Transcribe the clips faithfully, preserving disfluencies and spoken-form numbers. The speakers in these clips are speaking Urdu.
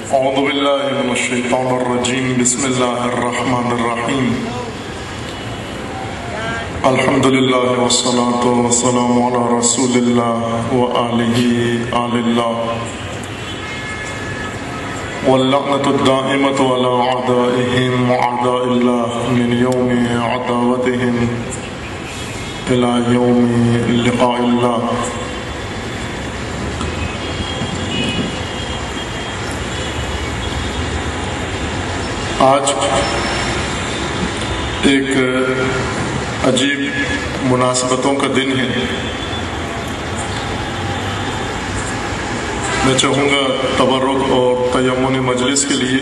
اعوذ باللہ من الشیطان الرجیم بسم اللہ الرحمن الرحیم الحمد للہ والصلاة والسلام علی رسول اللہ وآلہ آل اللہ واللعنة الدائمة على أعدائهم وأعداء الله من يوم عداوتهم إلى يوم لقاء الله. آج ایک عجیب مناسبتوں کا دن ہے. میں چاہوں گا تبرک اور تیمن مجلس کے لیے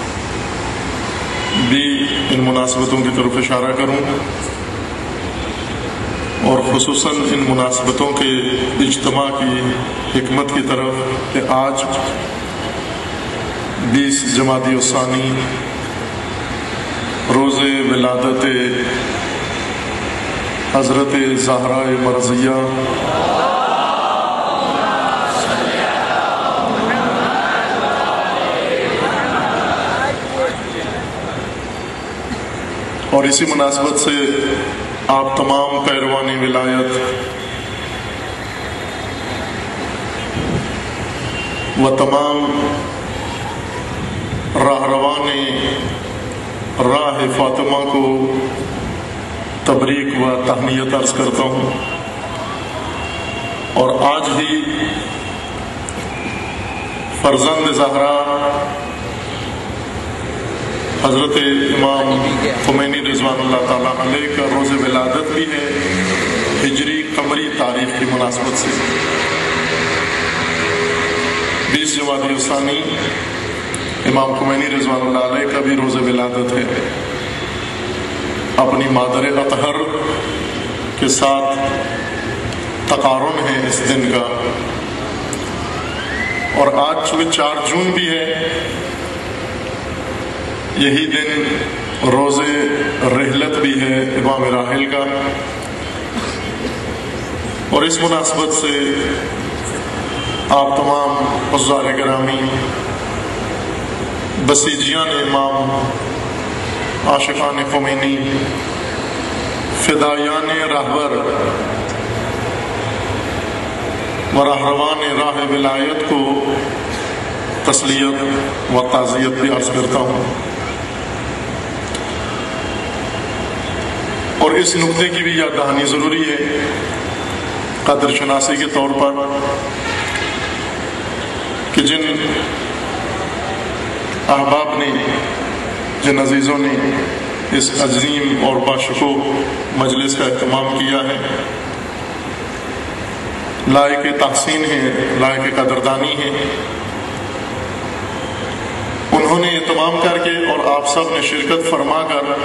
بھی ان مناسبتوں کی طرف اشارہ کروں اور خصوصاً ان مناسبتوں کے اجتماع کی حکمت کی طرف کہ آج بیس جمادی الثانی روز ولادت حضرت زہرا مرضیہ اور اسی مناسبت سے آپ تمام پیروان ولایت و تمام راہروان راہ فاطمہ کو تبریک و تہنیت عرض کرتا ہوں. اور آج ہی فرزند زہرا حضرت امام خمینی رضوان اللہ تعالیٰ علیہ کا روز ولادت بھی ہے ہجری قمری تاریخ کی مناسبت سے. بیس جمادی الثانی امام خمینی رضوان اللہ علیہ کا بھی روز ولادت ہے. اپنی مادر اطہر کے ساتھ تقارن ہے اس دن کا. اور آج چونکہ چار جون بھی ہے، یہی دن روز رحلت بھی ہے امام راحل کا. اور اس مناسبت سے آپ تمام عزار گرامی بسیجیان امام، عاشقان خمینی، فدایان راہبر و راہروان راہ ولایت کو تسلیت و تعزیت بھی عرض کرتا ہوں. اور اس نقطے کی بھی یاد دہانی ضروری ہے قدر شناسی کے طور پر کہ جن احباب نے، جن عزیزوں نے اس عظیم اور باشکو مجلس کا اہتمام کیا ہے، لائق تحسین ہیں، لائق قدردانی ہیں، انہوں نے اہتمام کر کے اور آپ سب نے شرکت فرما کر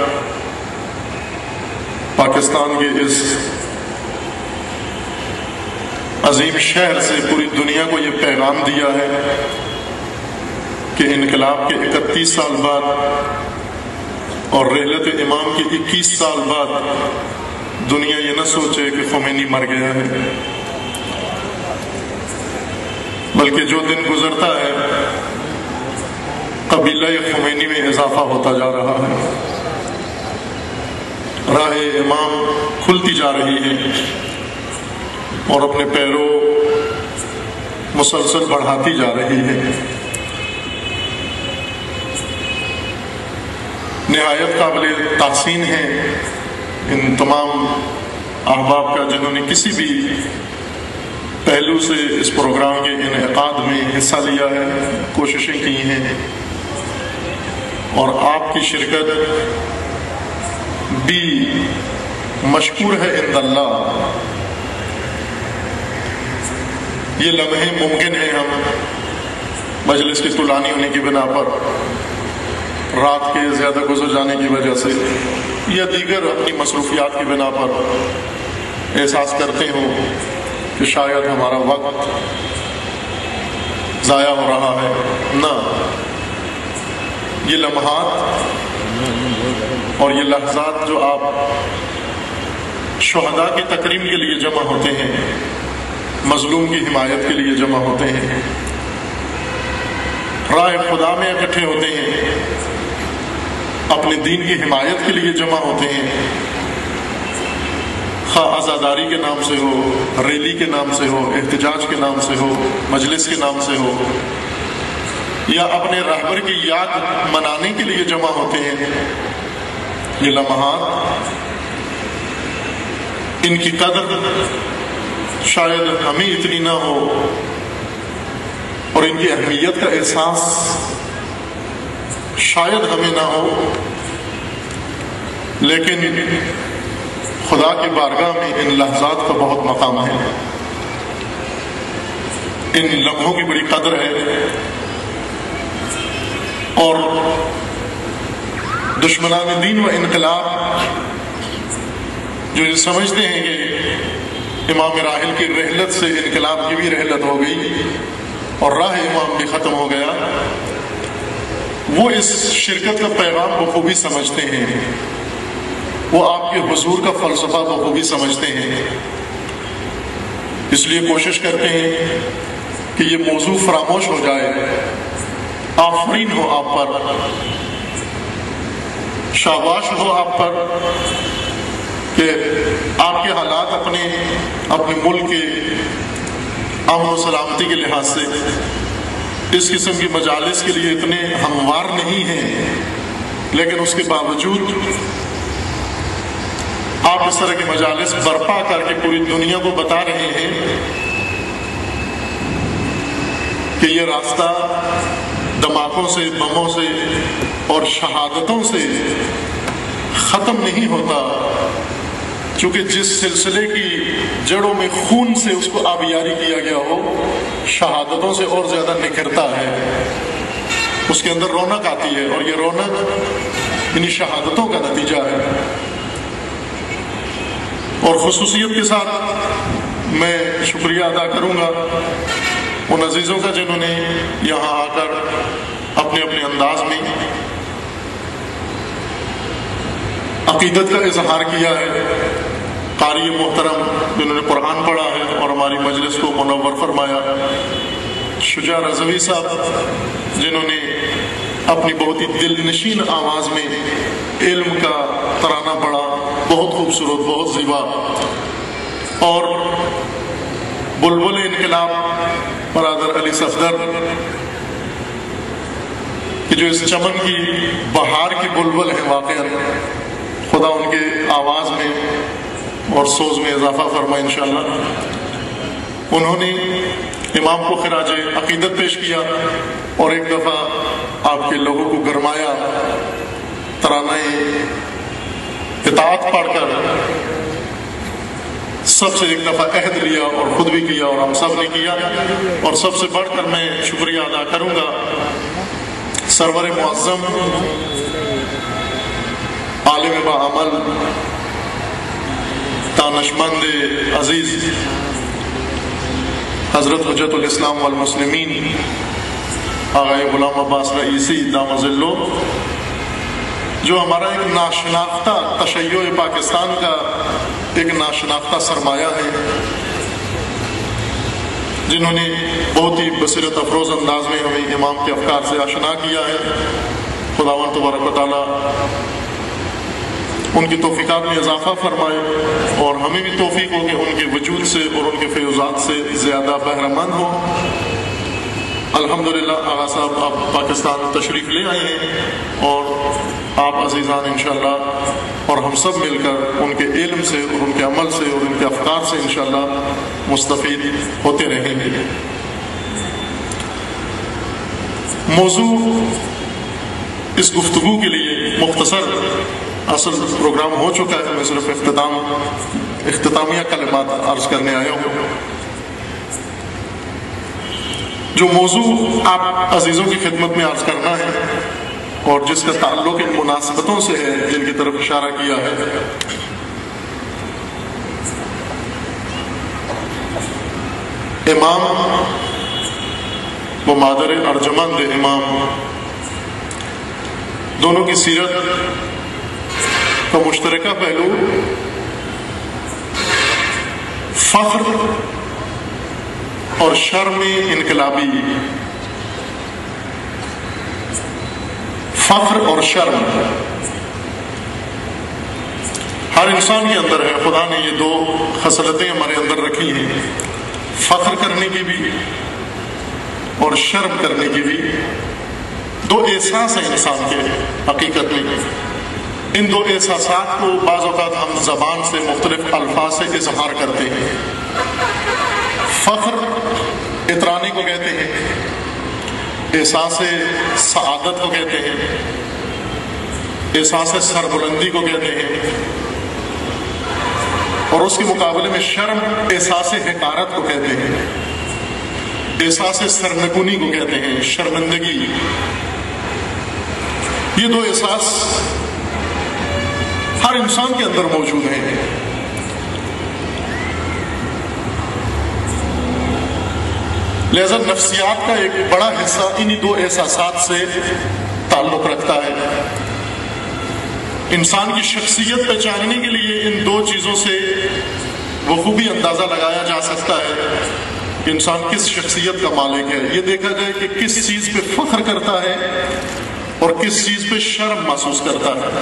پاکستان کے اس عظیم شہر سے پوری دنیا کو یہ پیغام دیا ہے کہ انقلاب کے اکتیس سال بعد اور رحلت امام کے اکیس سال بعد دنیا یہ نہ سوچے کہ خمینی مر گیا ہے، بلکہ جو دن گزرتا ہے قبیلہ خمینی میں اضافہ ہوتا جا رہا ہے، راہ امام کھلتی جا رہی ہے اور اپنے پیروں مسلسل بڑھاتی جا رہی ہے. نہایت قابل تحسین ہے ان تمام احباب کا جنہوں نے کسی بھی پہلو سے اس پروگرام کے انعقاد میں حصہ لیا ہے، کوششیں کی ہیں، اور آپ کی شرکت بھی مشکور ہے عند اللہ. یہ لمحے ممکن ہے ہم مجلس کی طولانی ہونے کی بنا پر، رات کے زیادہ گزر جانے کی وجہ سے یا دیگر اپنی مصروفیات کی بنا پر احساس کرتے ہوں کہ شاید ہمارا وقت ضائع ہو رہا ہے. نہ، یہ لمحات اور یہ لحظات جو آپ شہداء کی تکریم کے لیے جمع ہوتے ہیں، مظلوم کی حمایت کے لیے جمع ہوتے ہیں، راہ خدا میں اکٹھے ہوتے ہیں، اپنے دین کی حمایت کے لیے جمع ہوتے ہیں، خواہ عزاداری کے نام سے ہو، ریلی کے نام سے ہو، احتجاج کے نام سے ہو، مجلس کے نام سے ہو، یا اپنے رہبر کی یاد منانے کے لیے جمع ہوتے ہیں، یہ لمحات ان کی قدر شاید ہمیں اتنی نہ ہو اور ان کی اہمیت کا احساس شاید ہمیں نہ ہو، لیکن خدا کی بارگاہ میں ان لحظات کا بہت مقام ہے، ان لمحوں کی بڑی قدر ہے۔ اور دشمنان دین و انقلاب جو یہ سمجھتے ہیں کہ امام راحل کی رحلت سے انقلاب کی بھی رحلت ہو گئی اور راہ امام بھی ختم ہو گیا، وہ اس شرکت کا پیغام بخوبی سمجھتے ہیں، وہ آپ کے حضور کا فلسفہ بخوبی سمجھتے ہیں، اس لیے کوشش کرتے ہیں کہ یہ موضوع فراموش ہو جائے۔ آفرین ہو آپ پر، شاباش ہو آپ پر کہ آپ کے حالات اپنے اپنے ملک کے امن و سلامتی کے لحاظ سے اس قسم کی مجالس کے لیے اتنے ہموار نہیں ہیں، لیکن اس کے باوجود آپ اس طرح کی مجالس برپا کر کے پوری دنیا کو بتا رہے ہیں کہ یہ راستہ دھماکوں سے، بموں سے اور شہادتوں سے ختم نہیں ہوتا، چونکہ جس سلسلے کی جڑوں میں خون سے اس کو آبیاری کیا گیا ہو، شہادتوں سے اور زیادہ نکھرتا ہے، اس کے اندر رونق آتی ہے، اور یہ رونق انہی شہادتوں کا نتیجہ ہے۔ اور خصوصیت کے ساتھ میں شکریہ ادا کروں گا ان عزیزوں کا جنہوں نے یہاں آ کر اپنے اپنے انداز میں عقیدت کا اظہار کیا ہے، قاری محترم جنہوں نے قرآن پڑھا ہے اور ہماری مجلس کو منور فرمایا، شجاع رضوی صاحب جنہوں نے اپنی بہت ہی دل نشین آواز میں علم کا ترانہ پڑھا، بہت خوبصورت، بہت زیبا، اور بلبل انقلاب برادر علی صفدر کہ جو اس چمن کی بہار کی بلبل ہے، واقعا خدا ان کے آواز میں اور سوز میں اضافہ فرمائے انشاءاللہ۔ انہوں نے امام کو خراج عقیدت پیش کیا اور ایک دفعہ آپ کے لوگوں کو گرمایا، ترانہ اطاعت پڑھ کر سب سے ایک دفعہ عہد لیا اور خود بھی کیا اور ہم سب نے کیا۔ اور سب سے بڑھ کر میں شکریہ ادا کروں گا سرور معظم، عالم باعمل، دانشمند عزیز حضرت حجت الاسلام والمسلمین آغائے غلام عباس رئیسی دامہ ظلو، جو ہمارا ایک ناشناختہ تشیع پاکستان کا ایک ناشناختہ سرمایہ ہے، جنہوں نے بہت ہی بصیرت افروز انداز میں ہمیں امام کے افکار سے آشنا کیا ہے۔ خداوند تبارک و تعالیٰ ان کی توفیقات میں اضافہ فرمائے اور ہمیں بھی توفیق ہو کہ ان کے وجود سے اور ان کے فیوزات سے زیادہ بہرہ مند ہو۔ الحمدللہ آغا صاحب آپ پاکستان تشریف لے آئے ہیں اور آپ عزیزان انشاءاللہ اور ہم سب مل کر ان کے علم سے اور ان کے عمل سے اور ان کے افکار سے انشاءاللہ مستفید ہوتے رہیں گے۔ موضوع اس گفتگو کے لیے مختصر اصل پروگرام ہو چکا ہے، میں صرف اختتام اختتامیہ کلمات عرض کرنے آیا ہوں۔ جو موضوع آپ عزیزوں کی خدمت میں عرض کرنا ہے اور جس کا تعلق ان مناسبتوں سے ہے جن کی طرف اشارہ کیا ہے، امام و مادر ارجمند امام دونوں کی سیرت کا مشترکہ پہلو فخر اور شرم انقلابی فخر اور شرم ہر انسان کے اندر ہے. خدا نے یہ دو خصلتیں ہمارے اندر رکھی ہیں، فخر کرنے کی بھی اور شرم کرنے کی بھی. دو احساس ہیں انسان کے حقیقت میں. ان دو احساسات کو بعض اوقات ہم زبان سے مختلف الفاظ سے اظہار کرتے ہیں. فخر اترانے کو کہتے ہیں، احساس سعادت کو کہتے ہیں، احساس سربلندی کو کہتے ہیں، اور اس کے مقابلے میں شرم احساس حقارت کو کہتے ہیں، احساس سرنگونی کو کہتے ہیں، شرمندگی. یہ دو احساس ہر انسان کے اندر موجود ہیں. لہذا نفسیات کا ایک بڑا حصہ انہی دو احساسات سے تعلق رکھتا ہے. انسان کی شخصیت پہچاننے کے لیے ان دو چیزوں سے بخوبی اندازہ لگایا جا سکتا ہے کہ انسان کس شخصیت کا مالک ہے. یہ دیکھا جائے کہ کس چیز پہ فخر کرتا ہے اور کس چیز پہ شرم محسوس کرتا ہے.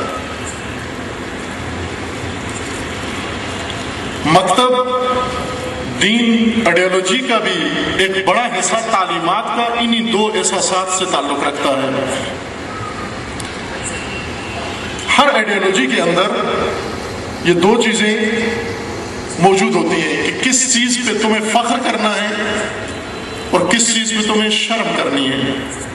مکتب دین آئیڈیالوجی کا بھی ایک بڑا حصہ تعلیمات کا انہی دو احساسات سے تعلق رکھتا ہے. ہر آئیڈیالوجی کے اندر یہ دو چیزیں موجود ہوتی ہیں کہ کس چیز پہ تمہیں فخر کرنا ہے اور کس چیز پہ تمہیں شرم کرنی ہے.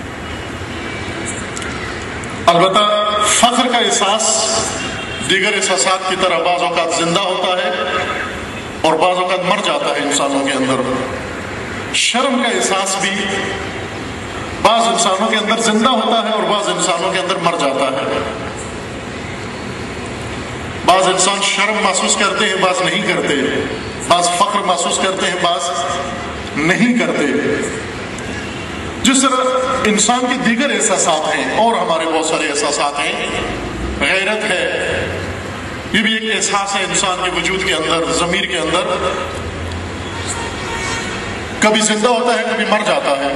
البتہ فخر کا احساس دیگر احساسات کی طرح بعض اوقات زندہ ہوتا ہے اور بعض اوقات مر جاتا ہے انسانوں کے اندر. شرم کا احساس بھی بعض انسانوں کے اندر زندہ ہوتا ہے اور بعض انسانوں کے اندر مر جاتا ہے. بعض انسان شرم محسوس کرتے ہیں، بعض نہیں کرتے. بعض فخر محسوس کرتے ہیں، بعض نہیں کرتے. جس طرح انسان کے دیگر احساسات ہیں، اور ہمارے بہت سارے احساسات ہیں. غیرت ہے، یہ بھی ایک احساس ہے انسان کے وجود کے اندر، ضمیر کے اندر. کبھی زندہ ہوتا ہے، کبھی مر جاتا ہے.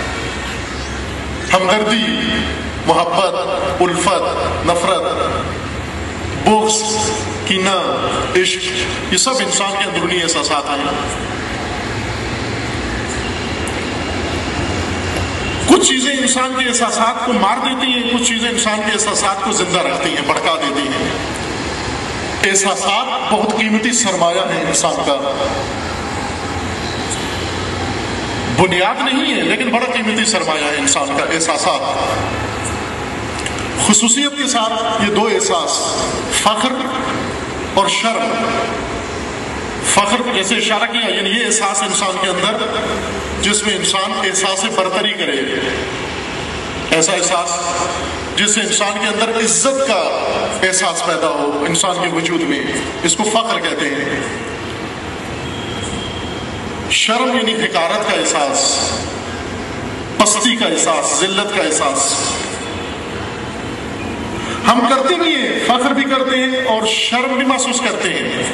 ہمدردی، محبت، الفت، نفرت، بغض، کینہ، عشق، یہ سب انسان کے اندرونی احساسات ہیں. کچھ چیزیں انسان کے احساسات کو مار دیتی ہیں، کچھ چیزیں انسان کے احساسات کو زندہ رکھتی ہیں، بھڑکا دیتی ہیں. احساسات بہت قیمتی سرمایہ ہے انسان کا. بنیاد نہیں ہے لیکن بڑا قیمتی سرمایہ ہے انسان کا احساسات. خصوصیت کے ساتھ یہ دو احساس، فخر اور شرم. فخر جیسے اشارہ کیا، یعنی یہ احساس انسان کے اندر جس میں انسان احساس برتری کرے، ایسا احساس جس سے انسان کے اندر عزت کا احساس پیدا ہو انسان کے وجود میں، اس کو فخر کہتے ہیں. شرم یعنی حقارت کا احساس، پستی کا احساس، ذلت کا احساس. ہم کرتے بھی ہیں، فخر بھی کرتے ہیں اور شرم بھی محسوس کرتے ہیں،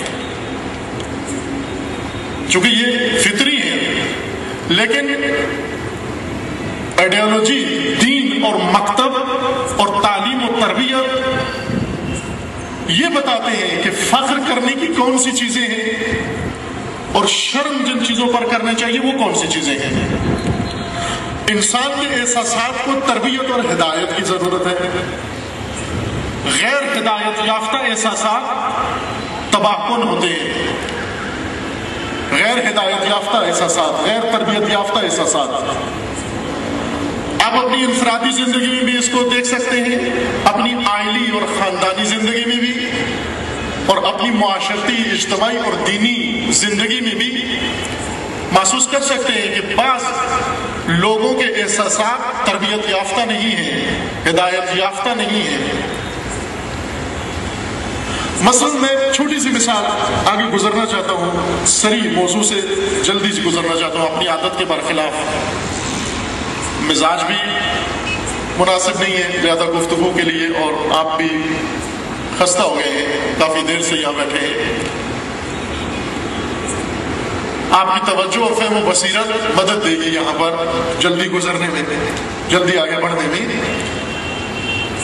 چونکہ یہ فطری ہے. لیکن آئیڈیالوجی، دین اور مکتب اور تعلیم و تربیت یہ بتاتے ہیں کہ فخر کرنے کی کون سی چیزیں ہیں اور شرم جن چیزوں پر کرنا چاہیے وہ کون سی چیزیں ہیں. انسان کے احساسات کو تربیت اور ہدایت کی ضرورت ہے. غیر ہدایت یافتہ احساسات تباہ کن ہوتے ہیں. غیر ہدایت یافتہ احساسات، غیر تربیت یافتہ احساسات. آپ اپنی انفرادی زندگی میں بھی اس کو دیکھ سکتے ہیں، اپنی عائلی اور خاندانی زندگی میں بھی، اور اپنی معاشرتی، اجتماعی اور دینی زندگی میں بھی محسوس کر سکتے ہیں کہ بعض لوگوں کے احساسات تربیت یافتہ نہیں ہیں، ہدایت یافتہ نہیں ہیں. مثلا میں چھوٹی سی مثال آگے گزرنا چاہتا ہوں، سری موضوع سے جلدی سے گزرنا چاہتا ہوں اپنی عادت کے برخلاف. مزاج بھی مناسب نہیں ہے زیادہ گفتگو کے لیے، اور آپ بھی خستہ ہو گئے ہیں، کافی دیر سے یہاں بیٹھے ہیں. آپ کی توجہ اور فہم و بصیرت مدد دے گی یہاں پر جلدی گزرنے میں، جلدی آگے بڑھنے میں.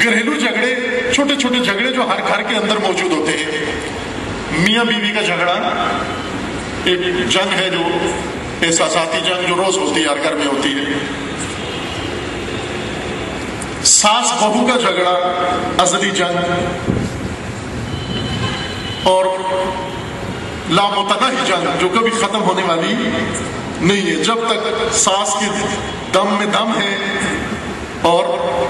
گھریلو جھگڑے، چھوٹے چھوٹے جھگڑے جو ہر گھر کے اندر موجود ہوتے ہیں، میاں بیوی کا جھگڑا ایک جنگ ہے، جو احساساتی جنگ جو روز ہوتی ہے، ہر گھر میں ہوتی ہے. ساس بہو کا جھگڑا ازلی جنگ، اور لامتناہی جنگ جو کبھی ختم ہونے والی نہیں ہے. جب تک ساس کے دم میں دم ہے اور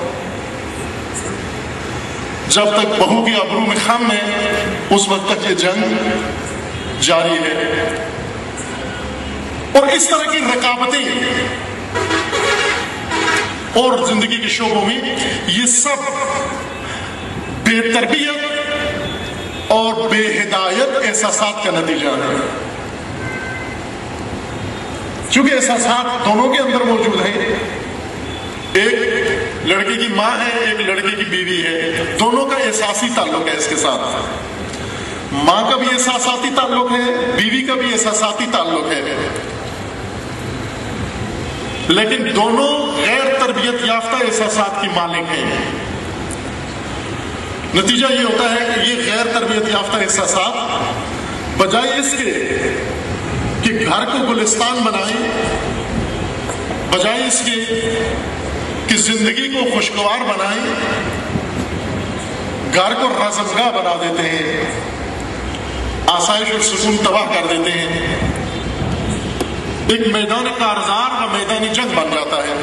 جب تک بہو کی ابرو میں خم ہے، اس وقت تک یہ جنگ جاری ہے. اور اس طرح کی رکاوٹیں اور زندگی کے شعبوں میں یہ سب بے تربیت اور بے ہدایت احساسات کا نتیجہ ہے. چونکہ احساسات دونوں کے اندر موجود ہیں، ایک لڑکے کی ماں ہے، ایک لڑکے کی بیوی ہے، دونوں کا احساسی تعلق ہے اس کے ساتھ. ماں کا بھی احساساتی تعلق ہے، بیوی کا بھی احساساتی تعلق ہے، لیکن دونوں غیر تربیت یافتہ احساسات کی مالک ہیں. نتیجہ یہ ہوتا ہے کہ یہ غیر تربیت یافتہ احساسات بجائے اس کے کہ گھر کو گلستان بنائیں، بجائے اس کے کہ زندگی کو خوشگوار بنائیں، گھر کو رزمگاہ بنا دیتے ہیں، آسائش اور سکون تباہ کر دیتے ہیں. ایک میدان کارزار کا میدانی جنگ بن جاتا ہے.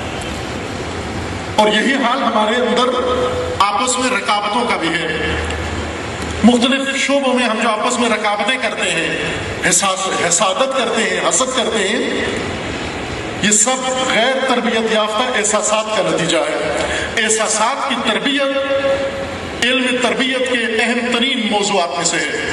اور یہی حال ہمارے اندر آپس میں رکاوٹوں کا بھی ہے. مختلف شعبوں میں ہم جو آپس میں رکاوٹیں کرتے ہیں، حساس حسادت کرتے ہیں، حسد کرتے ہیں، یہ سب غیر تربیت یافتہ احساسات کا نتیجہ ہے. احساسات کی تربیت علم تربیت کے اہم ترین موضوعات میں سے ہے.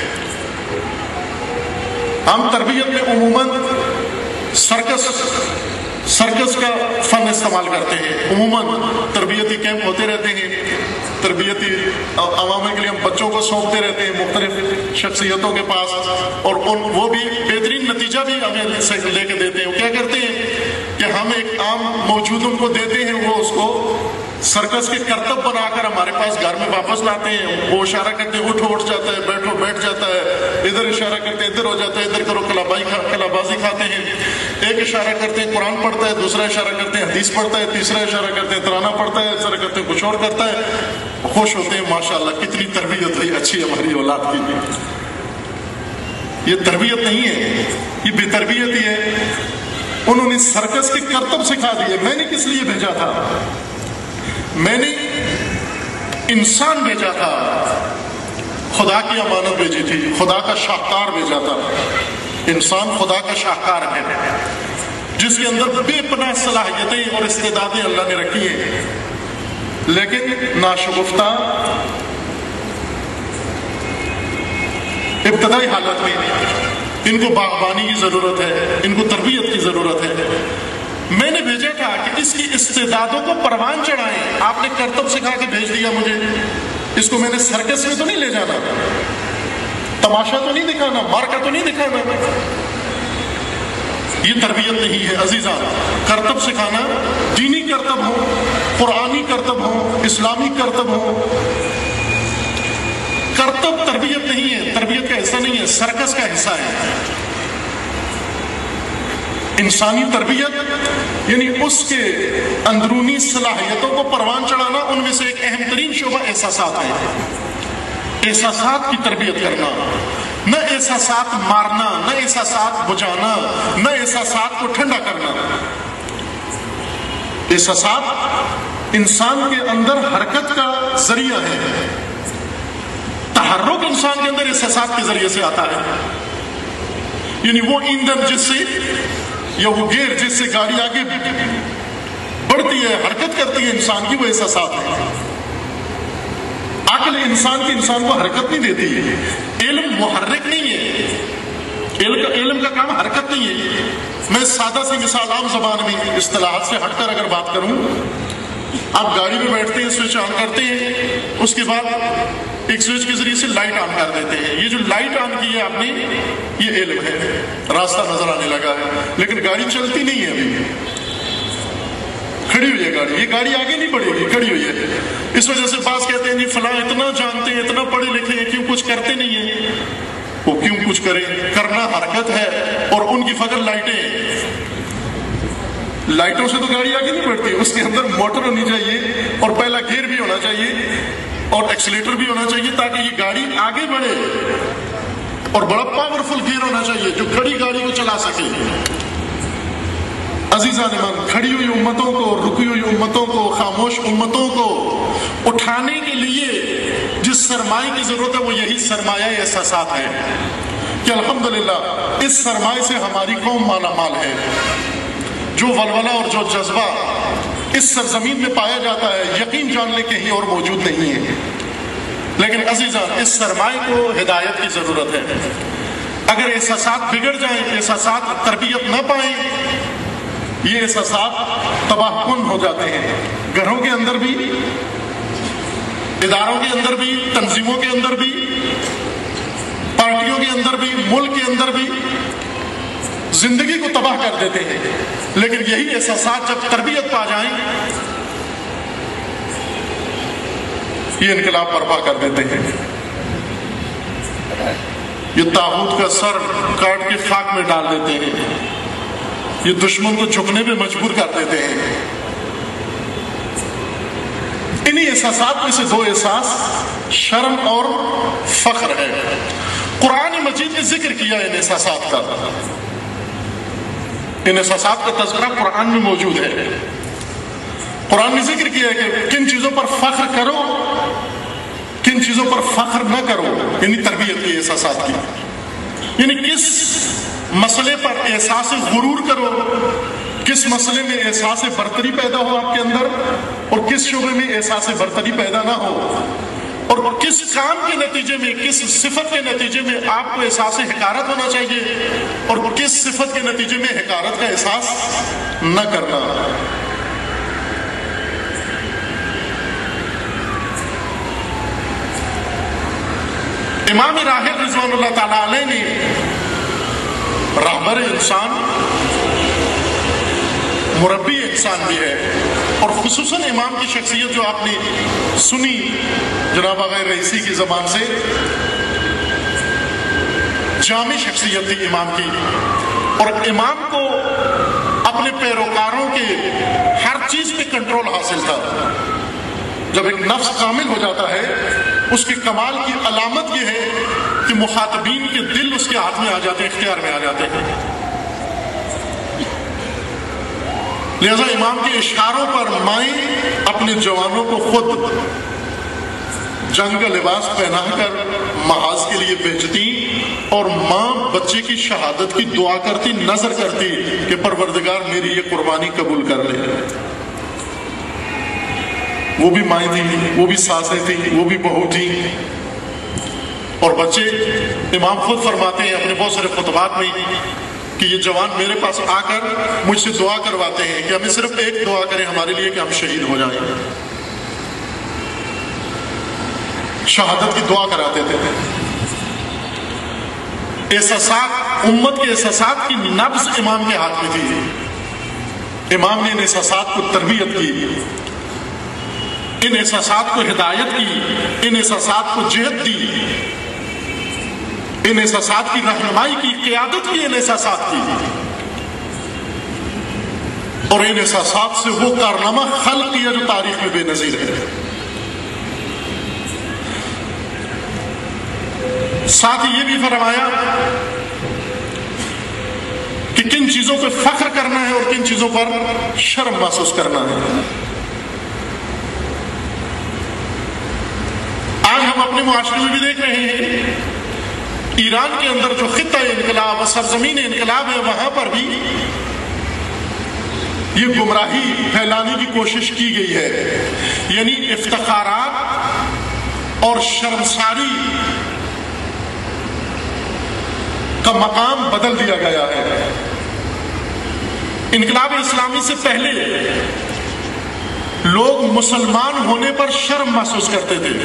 ہم تربیت میں عموماً سرکس سرکس کا فن استعمال کرتے ہیں. عموماً تربیتی کیمپ ہوتے رہتے ہیں، تربیتی عوامل کے لیے ہم بچوں کو سونپتے رہتے ہیں مختلف شخصیتوں کے پاس، اور ان وہ بھی بہترین نتیجہ بھی ہمیں سے لے کے دیتے ہیں. وہ کیا کرتے ہیں کہ ہم ایک عام موجود ان کو دیتے ہیں، وہ اس کو سرکس کے کرتب بنا کر ہمارے پاس گھر میں واپس لاتے ہیں. وہ اشارہ کرتے ہیں اٹھو اٹھ جاتا ہے، بیٹھو بیٹھ جاتا ہے، ادھر اشارہ کرتے ہیں ادھر ہو جاتا ہے، ادھر کرو کلابائی کلا بازی کھاتے ہیں. ایک اشارہ کرتے ہیں قرآن پڑھتا ہے، دوسرا اشارہ کرتے ہیں حدیث پڑھتا ہے، تیسرا اشارہ کرتے ہیں ترانہ پڑھتا ہے، اشارہ کرتے ہیں کچھ اور کرتا ہے. خوش ہوتے ہیں ماشاءاللہ کتنی تربیت ہوئی اچھی ہماری اولاد کی. یہ تربیت نہیں ہے، یہ بے تربیت ہی ہے. انہوں نے سرکس کے کرتب سکھا دیے. میں نے کس لیے بھیجا تھا؟ میں نے انسان بھیجا تھا، خدا کی امانت بھیجی تھی، خدا کا شاہکار بھیجا تھا. انسان خدا کا شاہکار ہے جس کے اندر بے پناہ صلاحیتیں اور استعدادیں اللہ نے رکھی ہیں، لیکن ناشگفتہ ابتدائی حالت میں ان کو باغبانی کی ضرورت ہے، ان کو تربیت کی ضرورت ہے. میں نے بھیجا تھا کہ اس کی استعدادوں کو پروان چڑھائیں. آپ نے کرتب سکھا کے بھیج دیا مجھے، اس کو میں نے سرکس میں تو نہیں لے جانا، تماشا تو نہیں دکھانا، مارکا تو نہیں دکھانا. یہ تربیت نہیں ہے عزیزاں. کرتب سکھانا، دینی کرتب ہو، قرآنی کرتب ہو، اسلامی کرتب ہو، کرتب تربیت نہیں ہے، تربیت کا حصہ نہیں ہے، سرکس کا حصہ ہے. انسانی تربیت یعنی اس کے اندرونی صلاحیتوں کو پروان چڑھانا، ان میں سے ایک اہم ترین شعبہ احساسات ہے. احساسات کی تربیت کرنا، نہ احساسات مارنا، نہ احساسات بجھانا، نہ احساسات کو ٹھنڈا کرنا. احساسات انسان کے اندر حرکت کا ذریعہ ہے. تحرک انسان کے اندر احساسات کے ذریعے سے آتا ہے. یعنی وہ ایندھن جس سے یا وہ گیئر جس سے گاڑی آگے بڑھتی ہے، حرکت کرتی ہے انسان کی، وہ احساسات ہے. عقل انسان کی انسان کو حرکت نہیں دیتی ہے. علم محرک نہیں ہے، علم کا علم کا کام حرکت نہیں ہے. میں سادہ سی مثال عام زبان میں اصطلاحات سے ہٹ کر اگر بات کروں، آپ گاڑی میں بیٹھتے ہیں، سوئچ آن کرتے ہیں، اس کے بعد ایک سوئچ کے ذریعے سے لائٹ آن کر دیتے ہیں. یہ جو لائٹ آن کی ہے آپ نے، یہ علم ہے، راستہ نظر آنے لگا ہے، لیکن گاڑی چلتی نہیں ہے ابھی. کھڑی ہوئی ہے گاڑی، یہ گاڑی آگے نہیں بڑھے گی، کھڑی ہوئی ہے. اس وجہ سے بعض کہتے ہیں جی فلاں اتنا جانتے ہیں، اتنا پڑھے لکھے ہیں، کیوں کچھ کرتے نہیں ہیں؟ وہ کیوں کچھ کریں؟ کرنا حرکت ہے. اور ان کی فقط لائٹیں، لائٹوں سے تو گاڑی آگے نہیں بڑھتی، اس کے اندر موٹر ہونی چاہیے اور پہلا گیئر بھی ہونا چاہیے اور ایکسیلیٹر بھی ہونا چاہیے تاکہ یہ گاڑی آگے بڑھے، اور بڑا پاورفل گیئر ہونا چاہیے جو کھڑی گاڑی کو چلا سکے. عزیزان من، کھڑی ہوئی امتوں کو، رکی ہوئی امتوں کو، خاموش امتوں کو اٹھانے کے لیے جس سرمایہ کی ضرورت ہے وہ یہی سرمایہ احساسات ہے کہ الحمدللہ اس سرمایہ سے ہماری قوم مالا مال ہے. جو ولولہ اور جو جذبہ اس سرزمین میں پایا جاتا ہے یقین جان لے کہیں اور موجود نہیں ہے. لیکن عزیزان اس سرمایہ کو ہدایت کی ضرورت ہے. اگر احساسات بگڑ جائیں، احساسات تربیت نہ پائیں، یہ احساسات تباہ کن ہو جاتے ہیں. گھروں کے اندر بھی، اداروں کے اندر بھی، تنظیموں کے اندر بھی، پارٹیوں کے اندر بھی، ملک کے اندر بھی زندگی کو تباہ کر دیتے ہیں. لیکن یہی احساسات جب تربیت پا جائیں یہ انقلاب برپا کر دیتے ہیں. یہ طاغوت کا سر کاٹ کے خاک میں ڈال دیتے ہیں. یہ دشمن کو جھکنے پہ مجبور کر دیتے ہیں. انہی احساسات میں سے دو احساس شرم اور فخر ہے. قرآن مجید نے ذکر کیا ان احساسات کا. ان احساسات کا تذکرہ قرآن میں موجود ہے. قرآن نے ذکر کیا ہے کہ کن چیزوں پر فخر کرو، کن چیزوں پر فخر نہ کرو، یعنی تربیت کی احساسات کی. یعنی کس مسئلے پر احساس غرور کرو، کس مسئلے میں احساس برتری پیدا ہو آپ کے اندر، اور کس شعبے میں احساس برتری پیدا نہ ہو، اور کس کام کے نتیجے میں، کس صفت کے نتیجے میں آپ کو احساس حقارت ہونا چاہیے اور کس صفت کے نتیجے میں حقارت کا احساس نہ کرنا. امام راحل رضوان اللہ تعالی علیہ نے رہبر انسان، مربی انسان بھی ہے، اور خصوصاً امام کی شخصیت جو آپ نے سنی جناب آقا رئیسی کی زبان سے، جامع شخصیت تھی امام کی. اور امام کو اپنے پیروکاروں کے ہر چیز پہ کنٹرول حاصل تھا. جب ایک نفس کامل ہو جاتا ہے اس کے کمال کی علامت یہ ہے کہ مخاطبین کے دل اس کے ہاتھ میں آ جاتے ہیں، اختیار میں آ جاتے ہیں. لہذا امام کے اشاروں پر مائیں اپنے جوانوں کو خود جنگ کا لباس پہنا کر محاذ کے لیے بھیجتی، اور ماں بچے کی شہادت کی دعا کرتی، نظر کرتی کہ پروردگار میری یہ قربانی قبول کر لے. وہ بھی مائیں تھیں، وہ بھی ساسیں تھیں، وہ بھی بہو تھیں. اور بچے، امام خود فرماتے ہیں اپنے بہت سارے خطبات میں کہ یہ جوان میرے پاس آ کر مجھ سے دعا کرواتے ہیں کہ ہمیں صرف ایک دعا کریں ہمارے لیے کہ ہم شہید ہو جائیں. شہادت کی دعا کراتے تھے. احساسات، امت کے احساسات کی نبض امام کے ہاتھ میں تھی. امام نے ان احساسات کو تربیت کی، ان احساسات کو ہدایت کی، ان احساسات کو جہت دی، ان احساسات کی رہنمائی کی، قیادت کی ان احساسات کی، اور ان احساسات سے وہ کارنامہ خلق کیا جو تاریخ میں بے نظیر ہے. ساتھ ہی یہ بھی فرمایا کہ کن چیزوں پہ فخر کرنا ہے اور کن چیزوں پر شرم محسوس کرنا ہے. آج ہم اپنے معاشرے میں بھی دیکھ رہے ہیں، ایران کے اندر جو خطہ انقلاب، سرزمین انقلاب ہے، وہاں پر بھی یہ گمراہی پھیلانے کی کوشش کی گئی ہے. یعنی افتخارات اور شرمساری کا مقام بدل دیا گیا ہے. انقلاب اسلامی سے پہلے لوگ مسلمان ہونے پر شرم محسوس کرتے تھے.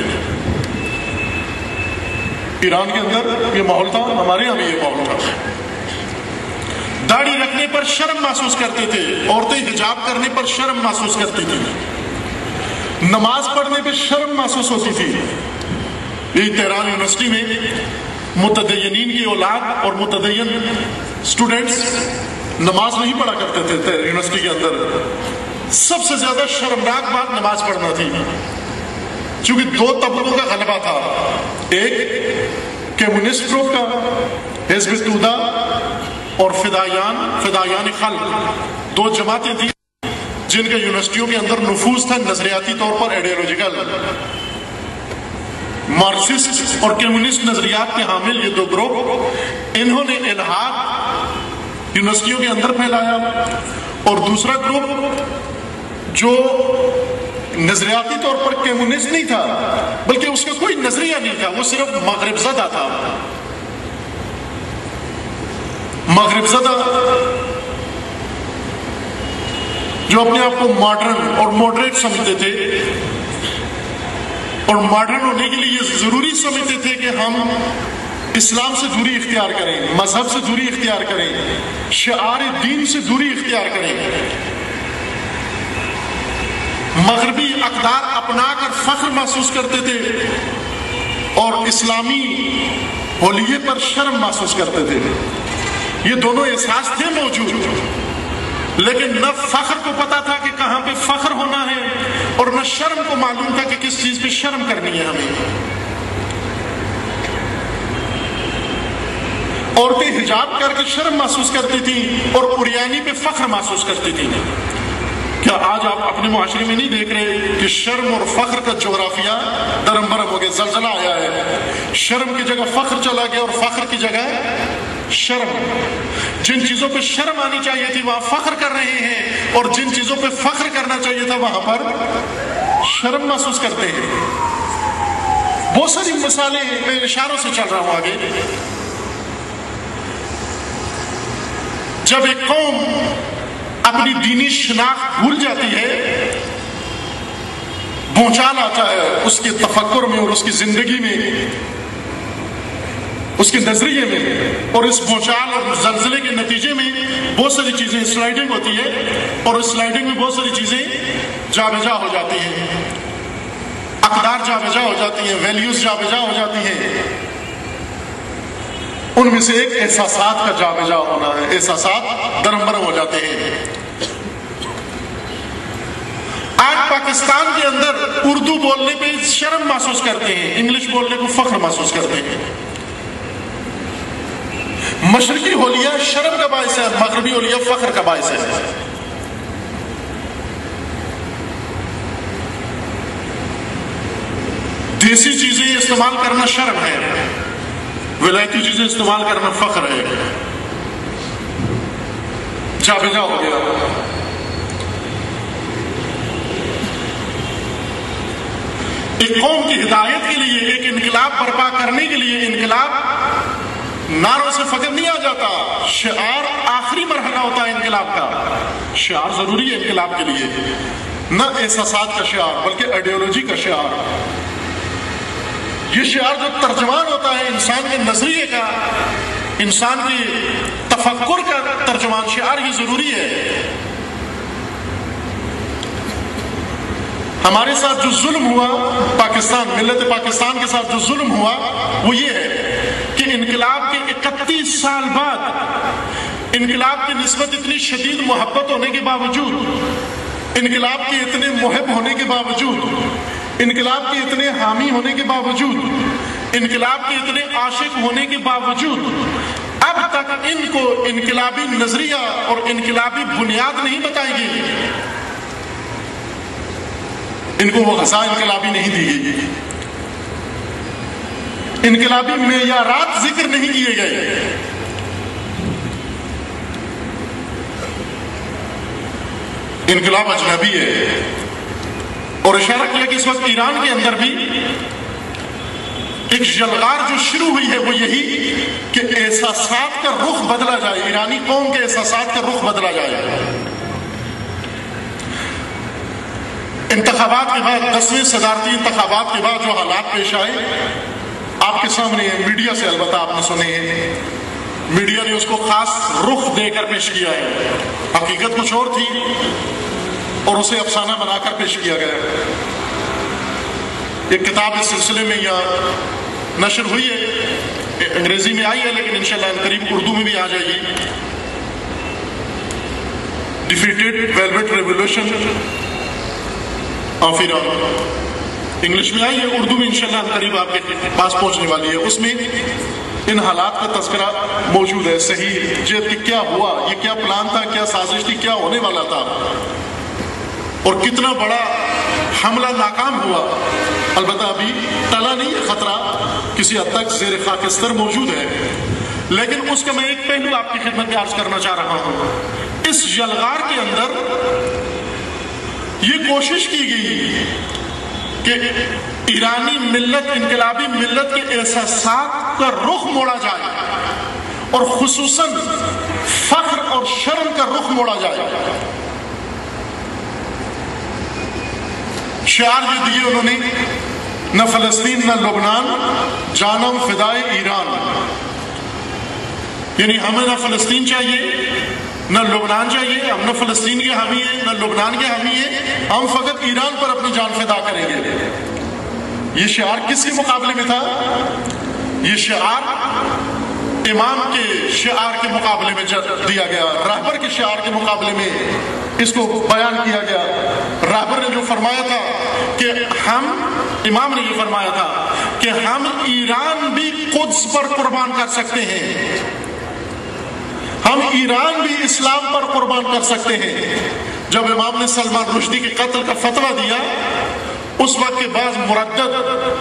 ایران کے اندر یہ ماحول تھا، ہمارے یہاں بھی یہ ماحول تھا. داڑھی رکھنے پر شرم محسوس کرتے تھے، عورتیں حجاب کرنے پر شرم محسوس کرتی تھی، نماز پڑھنے پہ شرم محسوس ہوتی تھی۔ یہ تہران یونیورسٹی میں متدینین کی اولاد اور متدین اسٹوڈنٹس نماز نہیں پڑھا کرتے تھے یونیورسٹی کے اندر۔ سب سے زیادہ شرمناک بات نماز پڑھنا تھی، چونکہ دو طبقوں کا غلبہ تھا، ایک کمیونسٹ گروپ کا حزب تودہ اور فدائیان فدائیان خلق، دو جماعتیں تھیں جن کا یونیورسٹیوں کے اندر نفوذ تھا نظریاتی طور پر، ایڈیولوجیکل مارکسسٹ اور کمیونسٹ نظریات کے حامل یہ دو گروپ، انہوں نے الحاد یونیورسٹیوں کے اندر پھیلایا، اور دوسرا گروپ جو نظریاتی طور پر کمیونسٹ نہیں تھا بلکہ اس کا کوئی نظریہ نہیں تھا، وہ صرف مغرب زدہ تھا، مغرب زدہ جو اپنے آپ کو ماڈرن اور ماڈریٹ سمجھتے تھے، اور ماڈرن ہونے کے لیے یہ ضروری سمجھتے تھے کہ ہم اسلام سے دوری اختیار کریں، مذہب سے دوری اختیار کریں، شعار دین سے دوری اختیار کریں، مغربی اقدار اپنا کر فخر محسوس کرتے تھے اور اسلامی حلیے پر شرم محسوس کرتے تھے۔ یہ دونوں احساس تھے موجود، لیکن نہ فخر کو پتا تھا کہ کہاں پہ فخر ہونا ہے، اور نہ شرم کو معلوم تھا کہ کس چیز پہ شرم کرنی ہے ہمیں۔ عورتیں حجاب کر کے شرم محسوس کرتی تھیں اور عریانی پہ فخر محسوس کرتی تھیں۔ کیا آج آپ اپنے معاشرے میں نہیں دیکھ رہے کہ شرم اور فخر کا جغرافیہ درم برم ہو گیا، زلزلہ آیا ہے، شرم کی جگہ فخر چلا گیا اور فخر کی جگہ شرم۔ جن چیزوں پہ شرم آنی چاہیے تھی وہاں فخر کر رہے ہیں، اور جن چیزوں پہ فخر کرنا چاہیے تھا وہاں پر شرم محسوس کرتے ہیں۔ بہت ساری مثالیں ہیں، میں اشاروں سے چل رہا ہوں آگے۔ جب ایک قوم اپنی دینی شناخت بھول جاتی ہے، بھونچال آتا ہے اس کے تفکر میں اور اس کی زندگی میں، اس کے نظریے میں، اور اس بھونچال اور زلزلے کے نتیجے میں بہت ساری چیزیں سلائڈنگ ہوتی ہے، اور اس سلائڈنگ میں بہت ساری چیزیں جا بجا ہو جاتی ہیں، اقدار جا بجا ہو جاتی ہیں، ویلیوز جا بجا ہو جاتی ہیں۔ ان میں سے ایک احساسات کا جا بجا ہونا ہے، احساسات درم برم ہو جاتے ہیں۔ آج پاکستان کے اندر اردو بولنے پہ شرم محسوس کرتے ہیں، انگلش بولنے کو فخر محسوس کرتے ہیں۔ مشرقی حلیہ شرم کا باعث ہے، مغربی حلیہ فخر کا باعث ہے۔ دیسی چیزیں استعمال کرنا شرم ہے، ولایتی چیزیں استعمال کرنا فخر ہے۔ جا بجا ہو گیا۔ ایک قوم کی ہدایت کے لیے، ایک انقلاب برپا کرنے کے لیے، انقلاب نعروں سے فقط نہیں آ جاتا، شعار آخری مرحلہ ہوتا ہے انقلاب کا۔ شعار ضروری ہے انقلاب کے لیے، نہ احساسات کا شعار بلکہ آئیڈیالوجی کا شعار۔ یہ شعار جو ترجمان ہوتا ہے انسان کے نظریے کا، انسان کے تفکر کا ترجمان شعار، یہ ضروری ہے۔ ہمارے ساتھ جو ظلم ہوا پاکستان، ملت پاکستان کے ساتھ جو ظلم ہوا وہ یہ ہے کہ انقلاب کے اکتیس سال بعد، انقلاب کی نسبت اتنی شدید محبت ہونے کے باوجود، انقلاب کے اتنے محب ہونے کے باوجود، انقلاب کے اتنے حامی ہونے کے باوجود، انقلاب کے اتنے عاشق ہونے کے باوجود، اب تک ان کو انقلابی نظریہ اور انقلابی بنیاد نہیں بتائی گئی، ان کو وہ غذا انقلابی نہیں دی گئی، انقلابی معیارات ذکر نہیں کیے گئے۔ انقلاب اجنبی ہے، اور اشارہ کیا کہ اس وقت ایران کے اندر بھی ایک جلغار جو شروع ہوئی ہے وہ یہی کہ احساسات کا رخ بدلا جائے، ایرانی قوم کے احساسات کا رخ بدلا جائے۔ انتخابات کے بعد، دسویں صدارتی انتخابات کے بعد جو حالات پیش آئے آپ کے سامنے میڈیا سے البتہ آپ نے سنے ہیں، میڈیا نے اس کو خاص رخ دے کر پیش کیا ہے، حقیقت کچھ اور تھی اور اسے افسانہ بنا کر پیش کیا گیا۔ ایک کتاب اس سلسلے میں یہاں نشر ہوئی ہے، انگریزی میں آئی ہے لیکن انشاءاللہ قریب اردو میں بھی آ جائے گی۔ Defeated velvet revolution of Iran, English میں آئی ہے، اردو میں انشاءاللہ قریب آپ کے پاس پہنچنے والی ہے۔ اس میں ان حالات کا تذکرہ موجود ہے، صحیح جد کہ کیا ہوا، یہ کیا پلان تھا، کیا سازش تھی، کیا ہونے والا تھا اور کتنا بڑا حملہ ناکام ہوا۔ البتہ ابھی ٹلا نہیں ہے، خطرہ کسی حد تک زیر خاکستر موجود ہے، لیکن اس کا میں ایک پہلو آپ کی خدمت میں عرض کرنا چاہ رہا ہوں۔ اس یلغار کے اندر یہ کوشش کی گئی کہ ایرانی ملت، انقلابی ملت کے احساسات کا رخ موڑا جائے اور خصوصاً فخر اور شرم کا رخ موڑا جائے۔ شعار یہ دیے انہوں نے، نہ فلسطین نہ لبنان، جانم فدائے ایران، یعنی ہمیں نہ فلسطین چاہیے نہ لبنان چاہیے، ہم نہ فلسطین کے حامی ہیں نہ لبنان کے حامی ہیں، ہم فقط ایران پر اپنی جان فدا کریں گے۔ یہ شعار کس کے مقابلے میں تھا؟ یہ شعار امام کے شعار کے مقابلے میں دیا گیا، راہبر کے شعار کے مقابلے میں اس کو بیان کیا گیا۔ راہبر نے جو فرمایا تھا کہ ہم، امام نے یہ فرمایا تھا کہ ہم ایران بھی قدس پر قربان کر سکتے ہیں، ہم ایران بھی اسلام پر قربان کر سکتے ہیں۔ جب امام نے سلمان رشدی کے قتل کا فتویٰ دیا، اس وقت کے بعد مردد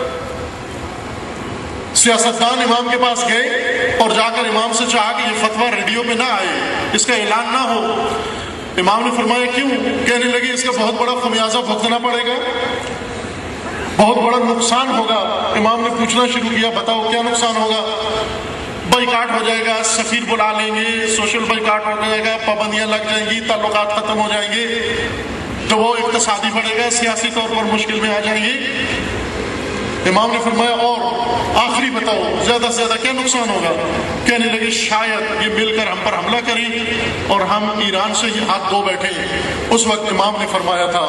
سیاستدان امام کے پاس گئے اور جا کر امام سے چاہا کہ یہ فتویٰ ریڈیو پہ نہ آئے، اس کا اعلان نہ ہو۔ امام نے فرمایا کیوں؟ کہنے لگے اس کا بہت بڑا خمیازہ بھگتنا پڑے گا، بہت بڑا نقصان ہوگا۔ امام نے پوچھنا شروع کیا، بتاؤ کیا نقصان ہوگا؟ بائیکاٹ ہو جائے گا، سفیر بلا لیں گے، سوشل بائیکاٹ ہو جائے گا، پابندیاں لگ جائیں گی، تعلقات ختم ہو جائیں گے، تو وہ اقتصادی بڑھے گا، سیاسی طور پر مشکل میں آ جائیں گے۔ امام نے فرمایا اور آخری بتاؤ زیادہ سے زیادہ کیا نقصان ہوگا؟ کہنے لگے شاید یہ مل کر ہم پر حملہ کریں اور ہم ایران سے ہی ہاتھ دھو بیٹھے۔ اس وقت امام نے فرمایا تھا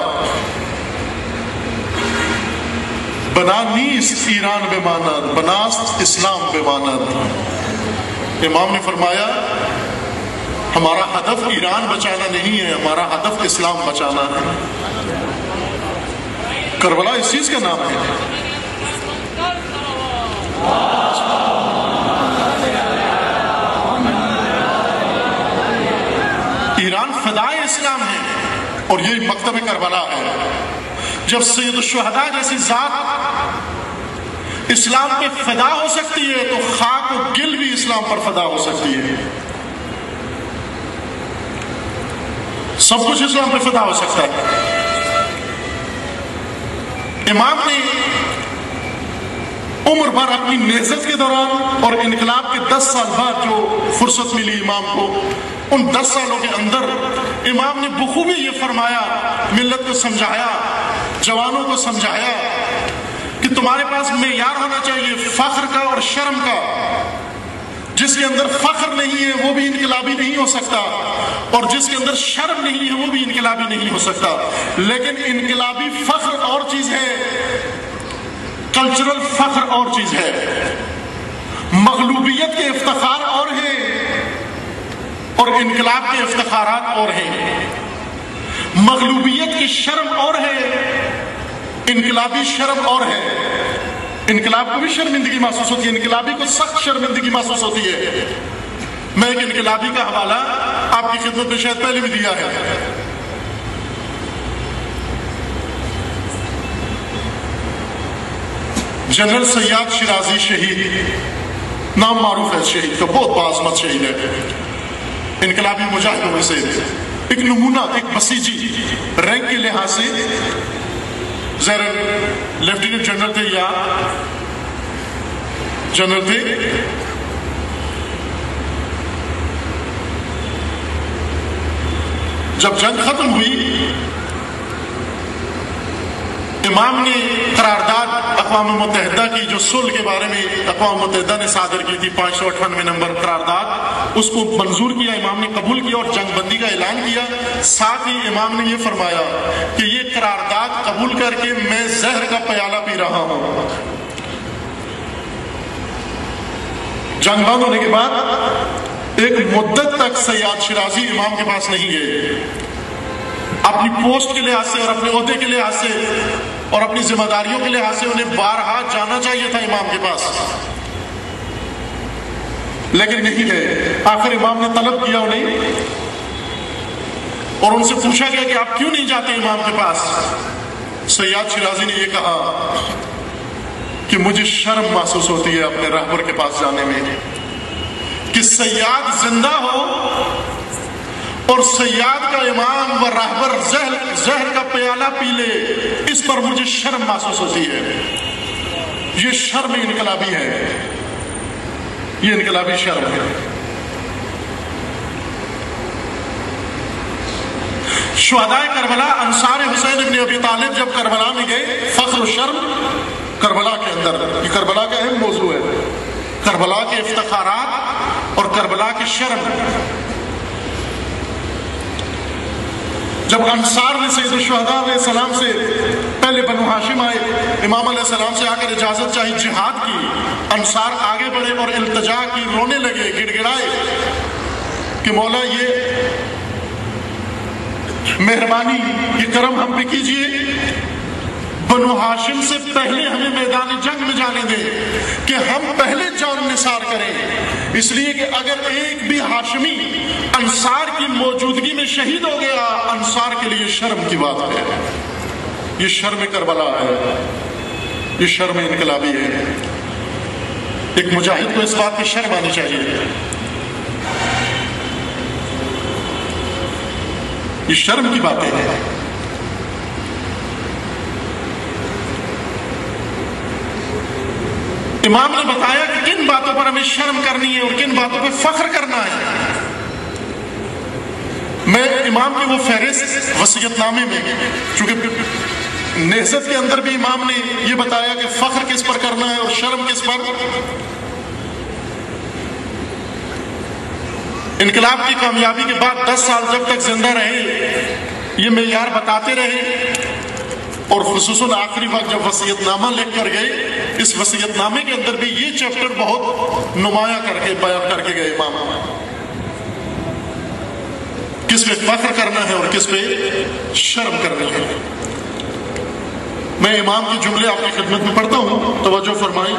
بنا نیست ایران بے ماند، بناست اسلام بے ماند۔ امام نے فرمایا ہمارا ہدف ایران بچانا نہیں ہے، ہمارا ہدف اسلام بچانا ہے۔ کربلا اس چیز کا نام ہے۔ ایران فدائے اسلام ہے اور یہ مکتب کربلا ہے۔ جب سید الشہداء جیسی ذات اسلام پہ فدا ہو سکتی ہے تو خاک و گل بھی اسلام پر فدا ہو سکتی ہے، سب کچھ اسلام پہ فدا ہو سکتا ہے۔ امام نے عمر بھر اپنی نہضت کے دوران اور انقلاب کے دس سال بعد جو فرصت ملی امام کو، ان دس سالوں کے اندر امام نے بخوبی یہ فرمایا، ملت کو سمجھایا، جوانوں کو سمجھایا کہ تمہارے پاس معیار ہونا چاہیے فخر کا اور شرم کا۔ جس کے اندر فخر نہیں ہے وہ بھی انقلابی نہیں ہو سکتا، اور جس کے اندر شرم نہیں ہے وہ بھی انقلابی نہیں ہو سکتا۔ لیکن انقلابی فخر اور چیز ہے، کلچرل فخر اور چیز ہے، مغلوبیت کے افتخار اور ہیں اور انقلاب کے افتخارات اور ہیں۔ مغلوبیت کی شرم اور ہے، انقلابی شرم اور ہے۔ انقلاب کو بھی شرمندگی محسوس ہوتی ہے، انقلابی کو سخت شرمندگی محسوس ہوتی ہے۔ میں ایک انقلابی کا حوالہ آپ کی خدمت میں شاید پہلے بھی دیا ہے۔ جنرل سیاد شیرازی شہید، نام معروف ہے شہید کا، بہت باعظمت شہید ہے، انقلابی مجاہدوں میں سے ایک نمونہ، ایک بسیجی، رینک کے لحاظ سے زیر لیفٹیننٹ جنرل تھے یا جنرل تھے۔ جب جنگ ختم ہوئی، امام نے قرارداد اقوام متحدہ کی جو صلح کے بارے میں اقوام متحدہ نے صادر کی تھی پانچ سو اٹھانوے نمبر قرارداد، اس کو منظور کیا، امام نے قبول کیا اور جنگ بندی کا اعلان کیا۔ ساتھ ہی امام نے یہ فرمایا کہ یہ قرارداد قبول کر کے میں زہر کا پیالہ پی رہا ہوں۔ جنگ بند ہونے کے بعد ایک مدت تک سیاد شیرازی امام کے پاس نہیں گئے۔ اپنی پوسٹ کے لحاظ سے اور اپنے عہدے کے لحاظ سے اور اپنی ذمہ داریوں کے لحاظ سے انہیں بارہا جانا چاہیے تھا امام کے پاس، لیکن نہیں گئے۔ آخر امام نے طلب کیا انہیں اور ان سے پوچھا گیا کہ آپ کیوں نہیں جاتے امام کے پاس؟ سیاد شیرازی نے یہ کہا کہ مجھے شرم محسوس ہوتی ہے اپنے رہبر کے پاس جانے میں، کہ سیاد زندہ ہو اور سیاد کا امام و رہبر زہر زہر کا پیالہ پی لے، اس پر مجھے شرم محسوس ہوتی ہے۔ یہ شرم انقلابی ہے، یہ انقلابی شرم ہے۔ شہدائے کربلا انصار حسین ابن ابی طالب جب کربلا میں گئے، فخر و شرم کربلا کے اندر، یہ کربلا کا اہم موضوع ہے، کربلا کے افتخارات اور کربلا کی شرم۔ جب انصار نے سید الشہداء علیہ السلام سے پہلے بنو ہاشم آئے، امام علیہ السلام سے آ کر اجازت چاہی جہاد کی، انصار آگے بڑھے اور التجا کی، رونے لگے، گڑ گڑائے کہ مولا یہ مہربانی، یہ کرم ہم پہ کیجئے، بنو ہاشم سے پہلے ہمیں میدان جنگ میں جانے دیں کہ ہم پہلے جان نثار کریں، اس لیے کہ اگر ایک بھی ہاشمی انصار کی موجودگی میں شہید ہو گیا، انصار کے لیے شرم کی بات ہے، یہ شرم کربلا ہے، یہ شرم انقلابی ہے۔ ایک مجاہد کو اس بات کی شرم آنی چاہیے۔ یہ شرم کی باتیں ہیں۔ امام نے بتایا کہ کن باتوں پر ہمیں شرم کرنی ہے اور کن باتوں پہ فخر کرنا ہے۔ میں امام کی وہ فہرست وصیت نامے میں، چونکہ نہضت کے اندر بھی امام نے یہ بتایا کہ فخر کس پر کرنا ہے اور شرم کس پر۔ انقلاب کی کامیابی کے بعد دس سال جب تک زندہ رہے، یہ معیار بتاتے رہے، اور خصوصاً آخری وقت جب وصیت نامہ لکھ کر گئے، اس وصیت نامے کے اندر بھی یہ چیپٹر بہت نمایاں کر کے بیان کر کے گئے امام، کس پہ فخر کرنا ہے اور کس پہ شرم کرنی ہے۔ میں امام کے جملے آپ کی خدمت میں پڑھتا ہوں، توجہ فرمائیں۔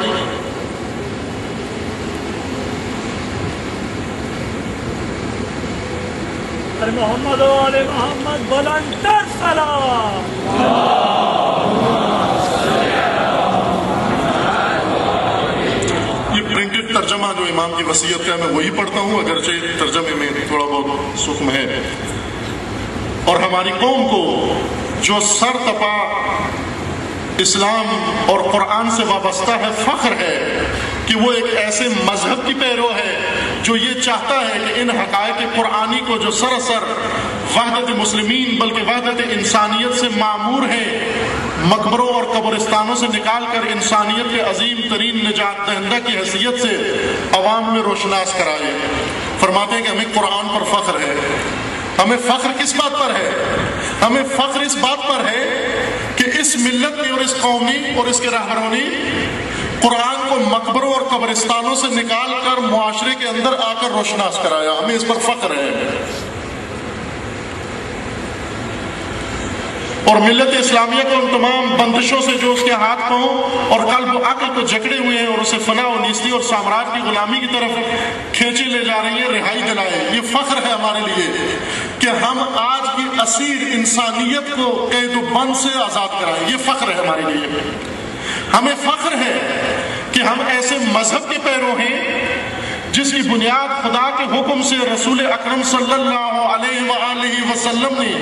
محمد و آل محمد بلندتر سلام۔ یہ پرنٹڈ ترجمہ جو امام کی وصیت کا ہے میں وہی پڑھتا ہوں، اگرچہ ترجمے میں تھوڑا بہت سکم ہے۔ اور ہماری قوم کو جو سر تپا اسلام اور قرآن سے وابستہ ہے، فخر ہے کہ وہ ایک ایسے مذہب کی پیرو ہے جو یہ چاہتا ہے کہ ان حقائق قرآنی کو جو سراسر وحدت مسلمین بلکہ وحدت انسانیت سے معمور ہے، مقبروں اور قبرستانوں سے نکال کر انسانیت کے عظیم ترین نجات دہندہ کی حیثیت سے عوام میں روشناس کرائے۔ فرماتے ہیں کہ ہمیں قرآن پر فخر ہے۔ ہمیں فخر کس بات پر ہے؟ ہمیں فخر اس بات پر ہے کہ اس ملت نے اور اس قوم نے اور اس کے رہبروں نے قرآن کو مقبروں اور قبرستانوں سے نکال کر معاشرے کے اندر آ کر روشناس کرایا۔ ہمیں اس پر فخر ہے۔ اور ملت اسلامیہ کو ان تمام بندشوں سے جو اس کے ہاتھ پاؤں اور قلب و عقل کو جکڑے ہوئے ہیں اور اسے فنا و نیستی اور سامراج کی غلامی کی طرف کھینچے لے جا رہی ہیں، رہائی دلائے۔ یہ فخر ہے ہمارے لیے کہ ہم آج کی اسیر انسانیت کو قید و بند سے آزاد کرائیں۔ یہ فخر ہے ہمارے لیے۔ ہمیں فخر ہے کہ ہم ایسے مذہب کے پیرو ہیں جس کی بنیاد خدا کے حکم سے رسول اکرم صلی اللہ علیہ وآلہ وسلم نے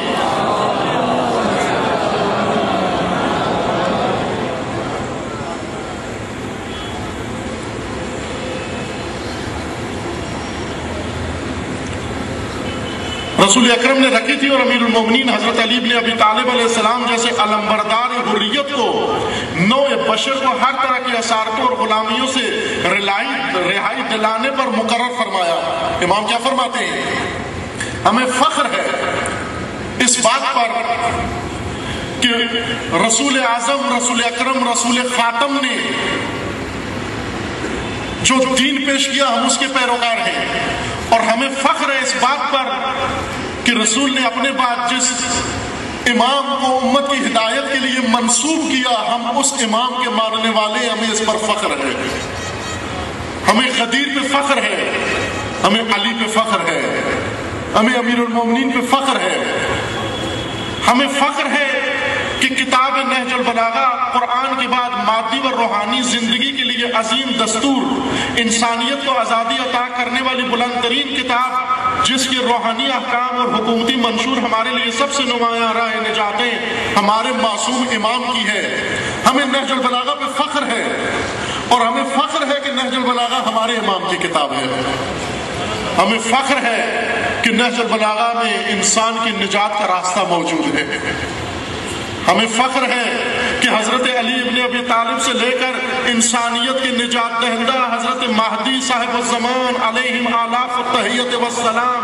रसूल अकरम ने रखी थी और अमीरुल मोमिनीन हजरत अली इब्न अबी तालिब अलैहिस्सलाम जैसे अलंबरदार हुर्रियत को, नौ बशर को हर तरह की असारतों और गुलामियों से रिहाई रिहाई दिलाने पर मुकर्रर फरमाया। इमाम क्या फरमाते हैं, हमें फख्र है इस बात पर कि रसूल आजम, रसूल अकरम, रसूल खातम ने जो दीन पेश किया हम उसके पैरोकार हैं। और हमें फख्र है इस बात पर कि रसूल ने अपने बाद जिस इमाम को उम्मत की हिदायत के लिए मंसूब किया, हम उस इमाम के मानने वाले, हमें इस पर फख्र है। हमें गदीर पे फख्र है, हमें अली पे फख्र है, हमें अमीरुल मोमिनीन पे फख्र है। हमें फख्र है कि किताब नहजुल बलागा कुरान के बाद मादी व रूहानी जिंदगी के लिए अजीम दस्तूर, इंसानियत को आज़ादी अता करने वाली बुलंद तरीन किताब, जिसके रूहानी अहकाम और हुकूमती मंशूर हमारे लिए सबसे नुमायां राह निजातें हमारे मासूम इमाम की है। हमें नहजुल बलागा पे फख्र है और हमें फख्र है कि नहजुल बलागा हमारे इमाम की किताब है। हमें फख्र है कि नहजुल बलागा में इंसान की निजात का रास्ता मौजूद है। हमें फख्र है कि हजरत अली इब्न अबी तालिब से लेकर इंसानियत के निजात दहिंदा हजरत महदी साहिब ज़मान अलैहिम आलाफ तहियत व सलाम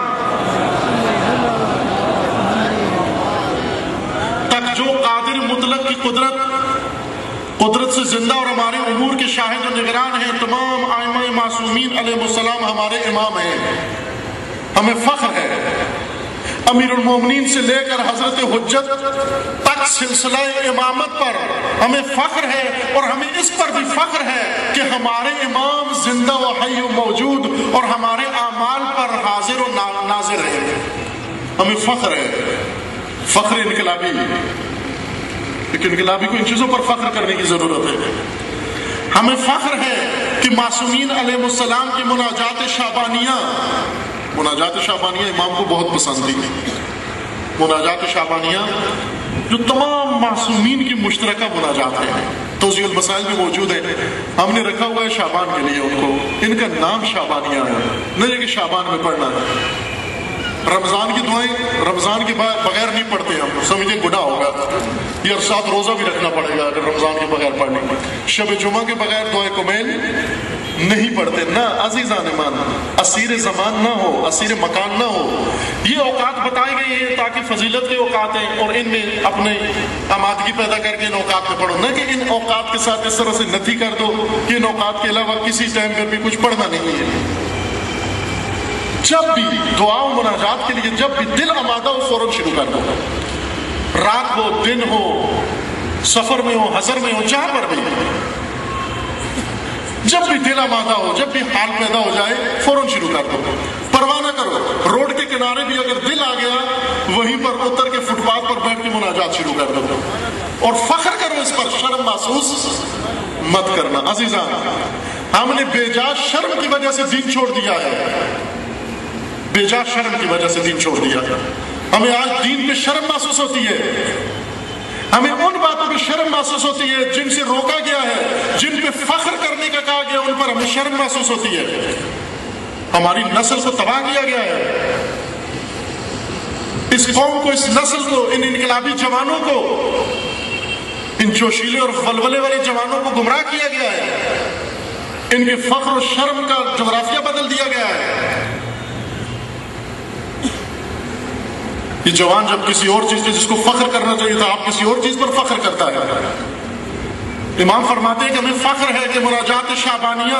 तक जो कादिर मुतलक की कुदरत कुदरत से जिंदा और हमारे उमूर के शाहिद और निगरान हैं, तमाम आइमा मासूमीन अलैहिमुस्सलाम हमारे इमाम हैं। हमें फख्र है अमीरुल मोमिनीन से लेकर हजरत हुज्जत तक सिलसिला इमामत पर हमें फख्र है। और हमें इस पर भी फख्र है कि हमारे इमाम जिंदा व हय्य मौजूद और हमारे आमाल पर हाजिर और ना, नाजिर है। हमें फख्र है, फख्र इनकलाबी, लेकिन इनकलाबी को इन चीजों पर फख्र करने की जरूरत है। हमें फख्र है कि मासूमीन अलैहिमुस्सलाम की मुनाजात शाबानिया, मुनाजात शाबानिया इमाम को बहुत पसंद थी। मुनाजात शाबानिया जो तमाम मासूमीन की मुश्तरका मुनाजात है, तौज़ीउल मसाइल में मौजूद है। हमने रखा हुआ है शाबान के लिए उनको, इनका नाम शाबानिया है, नहीं कि शाबान में पढ़ना है। रमजान की दुआएं रमजान के बगैर नहीं पढ़ते हम, समझे गुनाह होगा। ये साथ रोजा भी रखना पड़ेगा अगर रमजान के बगैर पढ़ने। शब जुमा के बगैर दुआएं कुमैल नहीं पढ़ते ना। अजीज़ान ईमान, असीर ज़मान ना हो, असीर मकान ना हो। ये औकात बताई गई है ताकि फजीलत के औकात हैं और इनमें अपने आमादगी पैदा करके इन औकात में पढ़ो, न कि इन औकात के साथ इस तरह से नथी कर दो कि इन औकात के अलावा किसी टाइम पर भी कुछ पढ़ना नहीं है। जब भी दुआ मुनाजात के लिए जब भी दिल आमादा हो फौरन शुरू कर दो। रात हो, दिन हो, सफर में हो, हजर में हो, जहां पर भी जब भी दिल आमादा हो, जब भी हाल पैदा हो जाए फौरन शुरू कर दो। परवाह ना करो, रोड के किनारे भी अगर दिल आ गया वहीं पर उतर के फुटपाथ पर बैठ के मुनाजात शुरू कर दो और फख्र करो इस पर, शर्म महसूस मत करना। अजीजान, हमने बेजा शर्म की वजह से दीन छोड़ दिया है, बेजा शर्म की वजह से दीन छोड़ दिया। हमें आज दीन पे शर्म महसूस होती है, हमें उन बातों पे शर्म महसूस होती है जिनसे रोका गया है, जिन पे फख्र करने का कहा गया उन पर हमें शर्म महसूस होती है। हमारी नस्ल को तबाह किया गया है, इस कौम को, इस नस्ल को, इन इनकलाबी जवानों को, इन जोशीले और वलवले वाले जवानों को गुमराह किया गया है। इनके फख्र और शर्म का जोग्राफिया बदल दिया गया है। ये जवान जब किसी और चीज पे जिसको फख्र करना चाहिए था, आप किसी और चीज पर फख्र करता है। इमाम फरमाते हैं कि हमें फख्र है कि मुनाजात शाबानिया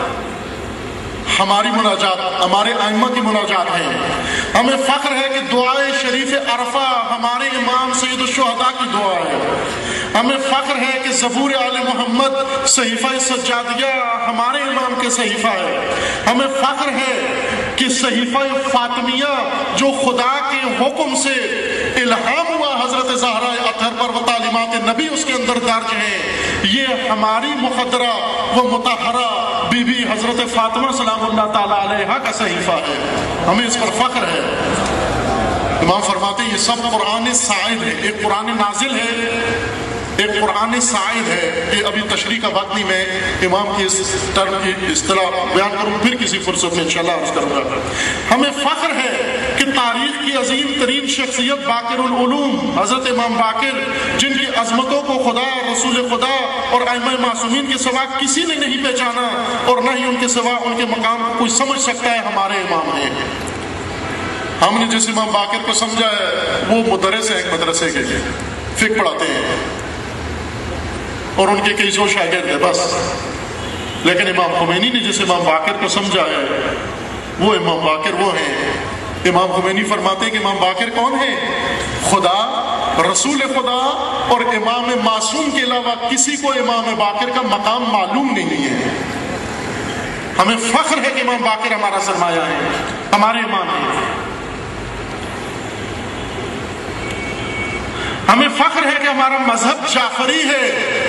हमारी मुनाजात, हमारे आइम्मा की मुनाजात है। हमें फख्र है कि दुआए शरीफ अरफा हमारे इमाम सैयद शुहदा की दुआ है। हमें फख्र है कि ज़बूर आले मोहम्मद सहीफा सज्जादिया हमारे इमाम के सहीफा है। हमें फख्र है कि सहीफा फातिमिया जो खुदा के हुक्म से इल्हाम हुआ हजरत ज़हरा अतहर पर व तालीमात नबी उसके अंदर दर्ज है, ये हमारी मुक़द्दरा व मुतहरा बीबी हजरत फातिमा सलामुल्लाह ताला अलैहा का सहीफा है। हमें इस पर फख्र है। इमाम फरमाते हैं ये सब कुरान साइद है, एक कुरान नाजिल है, एक कुरान साइद है। कि अभी तशरीह का वक्त नहीं, मैं इमाम की इस टर्म की इस तरह बयान करूँ, फिर किसी फुर्सत में इंशाल्लाह अर्ज़ करूँगा। हमें फख्र है कि تاریخ کی عظیم ترین شخصیت باقر العلوم حضرت امام باقر، جن کی عظمتوں کو خدا، رسول خدا اور ائمہ معصومین کے سوا کسی نے نہیں پہچانا اور نہ ہی ان کے سوا ان کے مقام کو کوئی سمجھ سکتا ہے، ہمارے امام ہیں۔ ہم نے جس امام باقر کو سمجھا ہے وہ مدرس ہیں ایک مدرسے کے، فقہ پڑھاتے ہیں اور ان کے کئی سو شاگرد ہیں بس۔ لیکن امام خمینی نے جس امام باقر کو سمجھا ہے وہ امام باقر وہ ہیں۔ امام خمینی فرماتے ہیں کہ امام باقر کون ہے؟ خدا، رسول خدا اور امام معصوم کے علاوہ کسی کو امام باقر کا مقام معلوم نہیں ہے۔ ہمیں فخر ہے کہ امام باقر ہمارا سرمایہ ہے، ہمارے امام ہیں۔ ہمیں فخر ہے کہ ہمارا مذہب جعفری ہے۔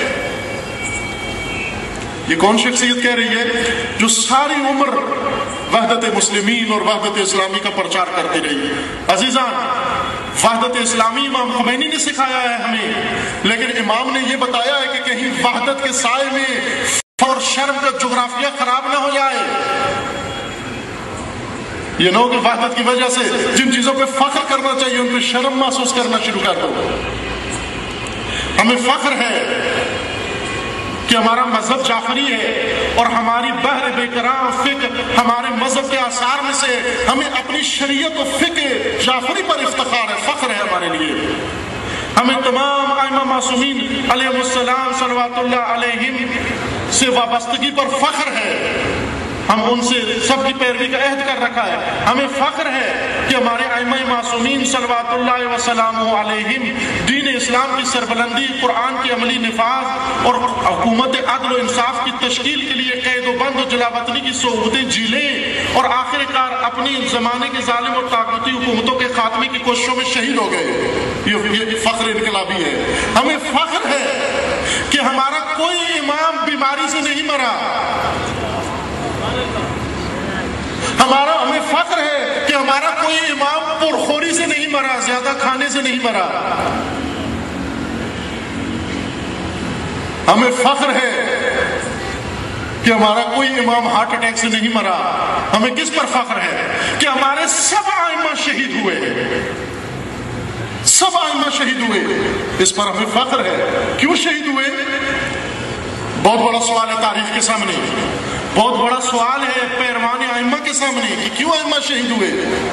یہ کون شخصیت کہہ رہی ہے؟ جو ساری عمر وحدت مسلمین اور وحدت اسلامی کا پرچار کرتی رہی۔ عزیزان، وحدت اسلامی امام خمینی نے سکھایا ہے ہمیں، لیکن امام نے یہ بتایا ہے کہ کہیں وحدت کے سائے میں اور شرم کا جغرافیہ خراب نہ ہو جائے۔ یہ نہ ہو کہ وحدت کی وجہ سے جن چیزوں پہ فخر کرنا چاہیے ان پہ شرم محسوس کرنا شروع کر دو۔ ہمیں فخر ہے کہ ہمارا مذہب جعفری ہے اور ہماری بحر بے قرار فقہ ہمارے مذہب کے آثار میں سے، ہمیں اپنی شریعت و فقہ جعفری پر افتخار ہے، فخر ہے ہمارے لیے۔ ہمیں تمام ائمہ معصومین علیہ السلام صلوات اللہ علیہم سے وابستگی پر فخر ہے۔ ہم ان سے سب کی پیروی کا عہد کر رکھا ہے۔ ہمیں فخر ہے کہ ہمارے ائمہ معصومین صلوات اللہ وسلام علیہم دین اسلام کی سربلندی، قرآن کی عملی نفاذ اور حکومت عدل و انصاف کی تشکیل کے لیے قید و بند و جلا وطنی کی صحبتیں جیلیں اور آخر کار اپنی زمانے کے ظالم اور طاغوتی حکومتوں کے خاتمے کی کوششوں میں شہید ہو گئے۔ یہ فخر انقلابی ہے۔ ہمیں فخر ہے کہ ہمارا کوئی امام بیماری سے نہیں مرا۔ ہمارا ہمیں فخر ہے کہ ہمارا کوئی امام پرخوری سے نہیں مرا، زیادہ کھانے سے نہیں مرا۔ ہمیں فخر ہے کہ ہمارا کوئی امام ہارٹ اٹیک سے نہیں مرا۔ ہمیں کس پر فخر ہے؟ کہ ہمارے سب ائمہ شہید ہوئے، سب ائمہ شہید ہوئے، اس پر ہمیں فخر ہے۔ کیوں شہید ہوئے؟ بہت بڑا سوال ہے تاریخ کے سامنے، بہت بڑا سوال ہے پیروان ائمہ کے سامنے کہ کیوں ائمہ شہید ہوئے؟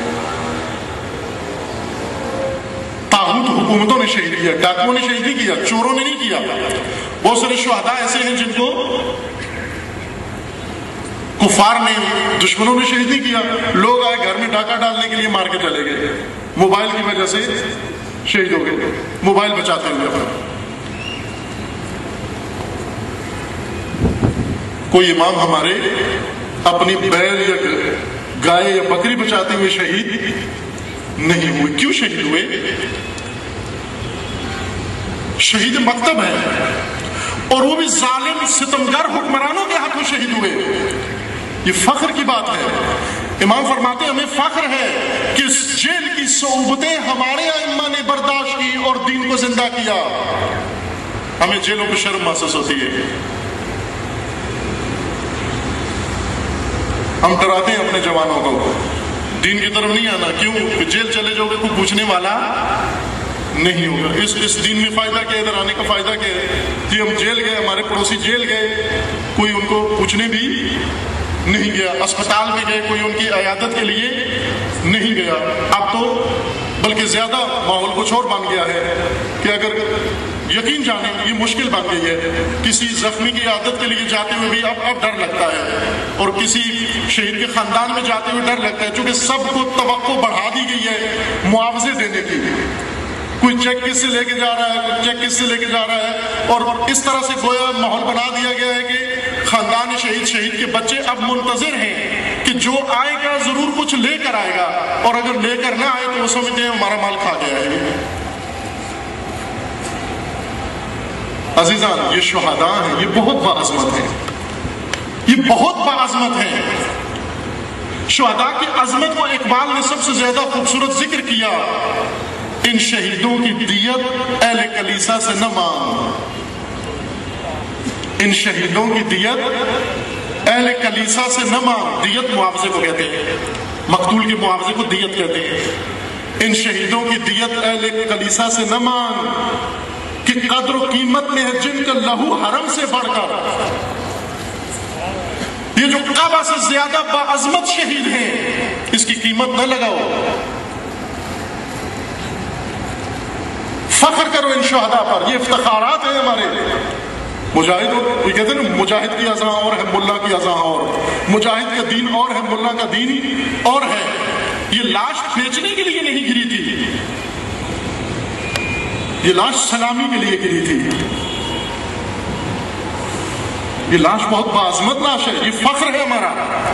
طاغوت حکومتوں نے شہید کیا، ڈاکوؤں نے شہید نہیں کیا، چوروں نے نہیں کیا۔ بہت سارے شہداء ایسے ہیں جن کو کفار نے، دشمنوں نے شہید نہیں کیا۔ لوگ آئے گھر میں ڈاکہ ڈالنے کے لیے مار کے چلے گئے، موبائل کی وجہ سے شہید ہو گئے، موبائل بچاتے ہوئے۔ کوئی امام ہمارے اپنی بیل یا گائے یا بکری بچاتے ہوئے شہید نہیں ہوئے۔ کیوں شہید ہوئے؟ شہید مکتب ہے اور وہ بھی ظالم ستمگر حکمرانوں کے ہاتھوں شہید ہوئے۔ یہ فخر کی بات ہے۔ امام فرماتے ہیں ہمیں فخر ہے کہ اس جیل کی صعوبتیں ہمارے ائمہ نے برداشت کی اور دین کو زندہ کیا۔ ہمیں جیلوں پہ شرم محسوس ہوتی ہے۔ ہم ڈراتے ہیں اپنے جوانوں کو دین کی طرف نہیں آنا۔ کیوں؟ کہ جیل چلے جاؤ گے کوئی پوچھنے والا نہیں ہوگا۔ اس اس دین میں فائدہ کیا ہے؟ ادھر آنے کا فائدہ کیا ہے؟ کہ ہم جیل گئے، ہمارے پڑوسی جیل گئے، کوئی ان کو پوچھنے بھی نہیں گیا، اسپتال میں گئے، کوئی ان کی عیادت کے لیے نہیں گیا۔ اب تو بلکہ زیادہ ماحول کچھ اور بن گیا ہے کہ اگر یقین جانے یہ مشکل بن گئی ہے، کسی زخمی کی عیادت کے لیے جاتے ہوئے بھی اب اب ڈر لگتا ہے، اور کسی شہید کے خاندان میں جاتے ہوئے ڈر لگتا ہے، چونکہ سب کو توقع بڑھا دی گئی ہے معاوضے دینے کی۔ کوئی چیک کس سے لے کے جا رہا ہے، کوئی چیک کس سے لے کے جا رہا ہے، اور اس طرح سے گویا ماحول بنا دیا گیا ہے کہ خاندان شہید، شہید کے بچے اب منتظر ہیں کہ جو آئے گا ضرور کچھ لے کر آئے گا، اور اگر لے کر نہ آئے تو وہ سمجھتے ہیں ہمارا مال کھا گیا ہے۔ عزیزان، یہ شہداء ہیں، یہ بہت باعظمت ہیں، یہ بہت باعظمت ہیں۔ شہداء کی عظمت کو اقبال نے سب سے زیادہ خوبصورت ذکر کیا، ان شہیدوں کی دیت اہل کلیسا سے نہ مانگ، ان شہیدوں کی دیت اہل کلیسا سے نہ مانگ۔ دیت معاوضے کو کہتے ہیں۔ مقتول کے معاوضے کو دیت کہتے ہیں. ان شہیدوں کی دیت اہل کلیسا سے نہ مانگ کہ قدر و قیمت میں ہے جن کا لہو حرم سے بڑھ کر. یہ جو کعبہ سے زیادہ باعظمت شہید ہیں اس کی قیمت نہ لگاؤ. فخر کرو ان شہداء پر، یہ افتخارات ہیں ہمارے. مجاہد وہ کہتے ہیں مجاہد کی اذاں اور ہے ملا کی اذاں اور، مجاہد کا دین اور ہے ملا کا دین اور ہے. یہ لاش کھینچنے کے لیے نہیں گری تھی، یہ لاش سلامی کے لیے گری تھی. یہ لاش بہت باعظمت لاش ہے، یہ فخر ہے ہمارا.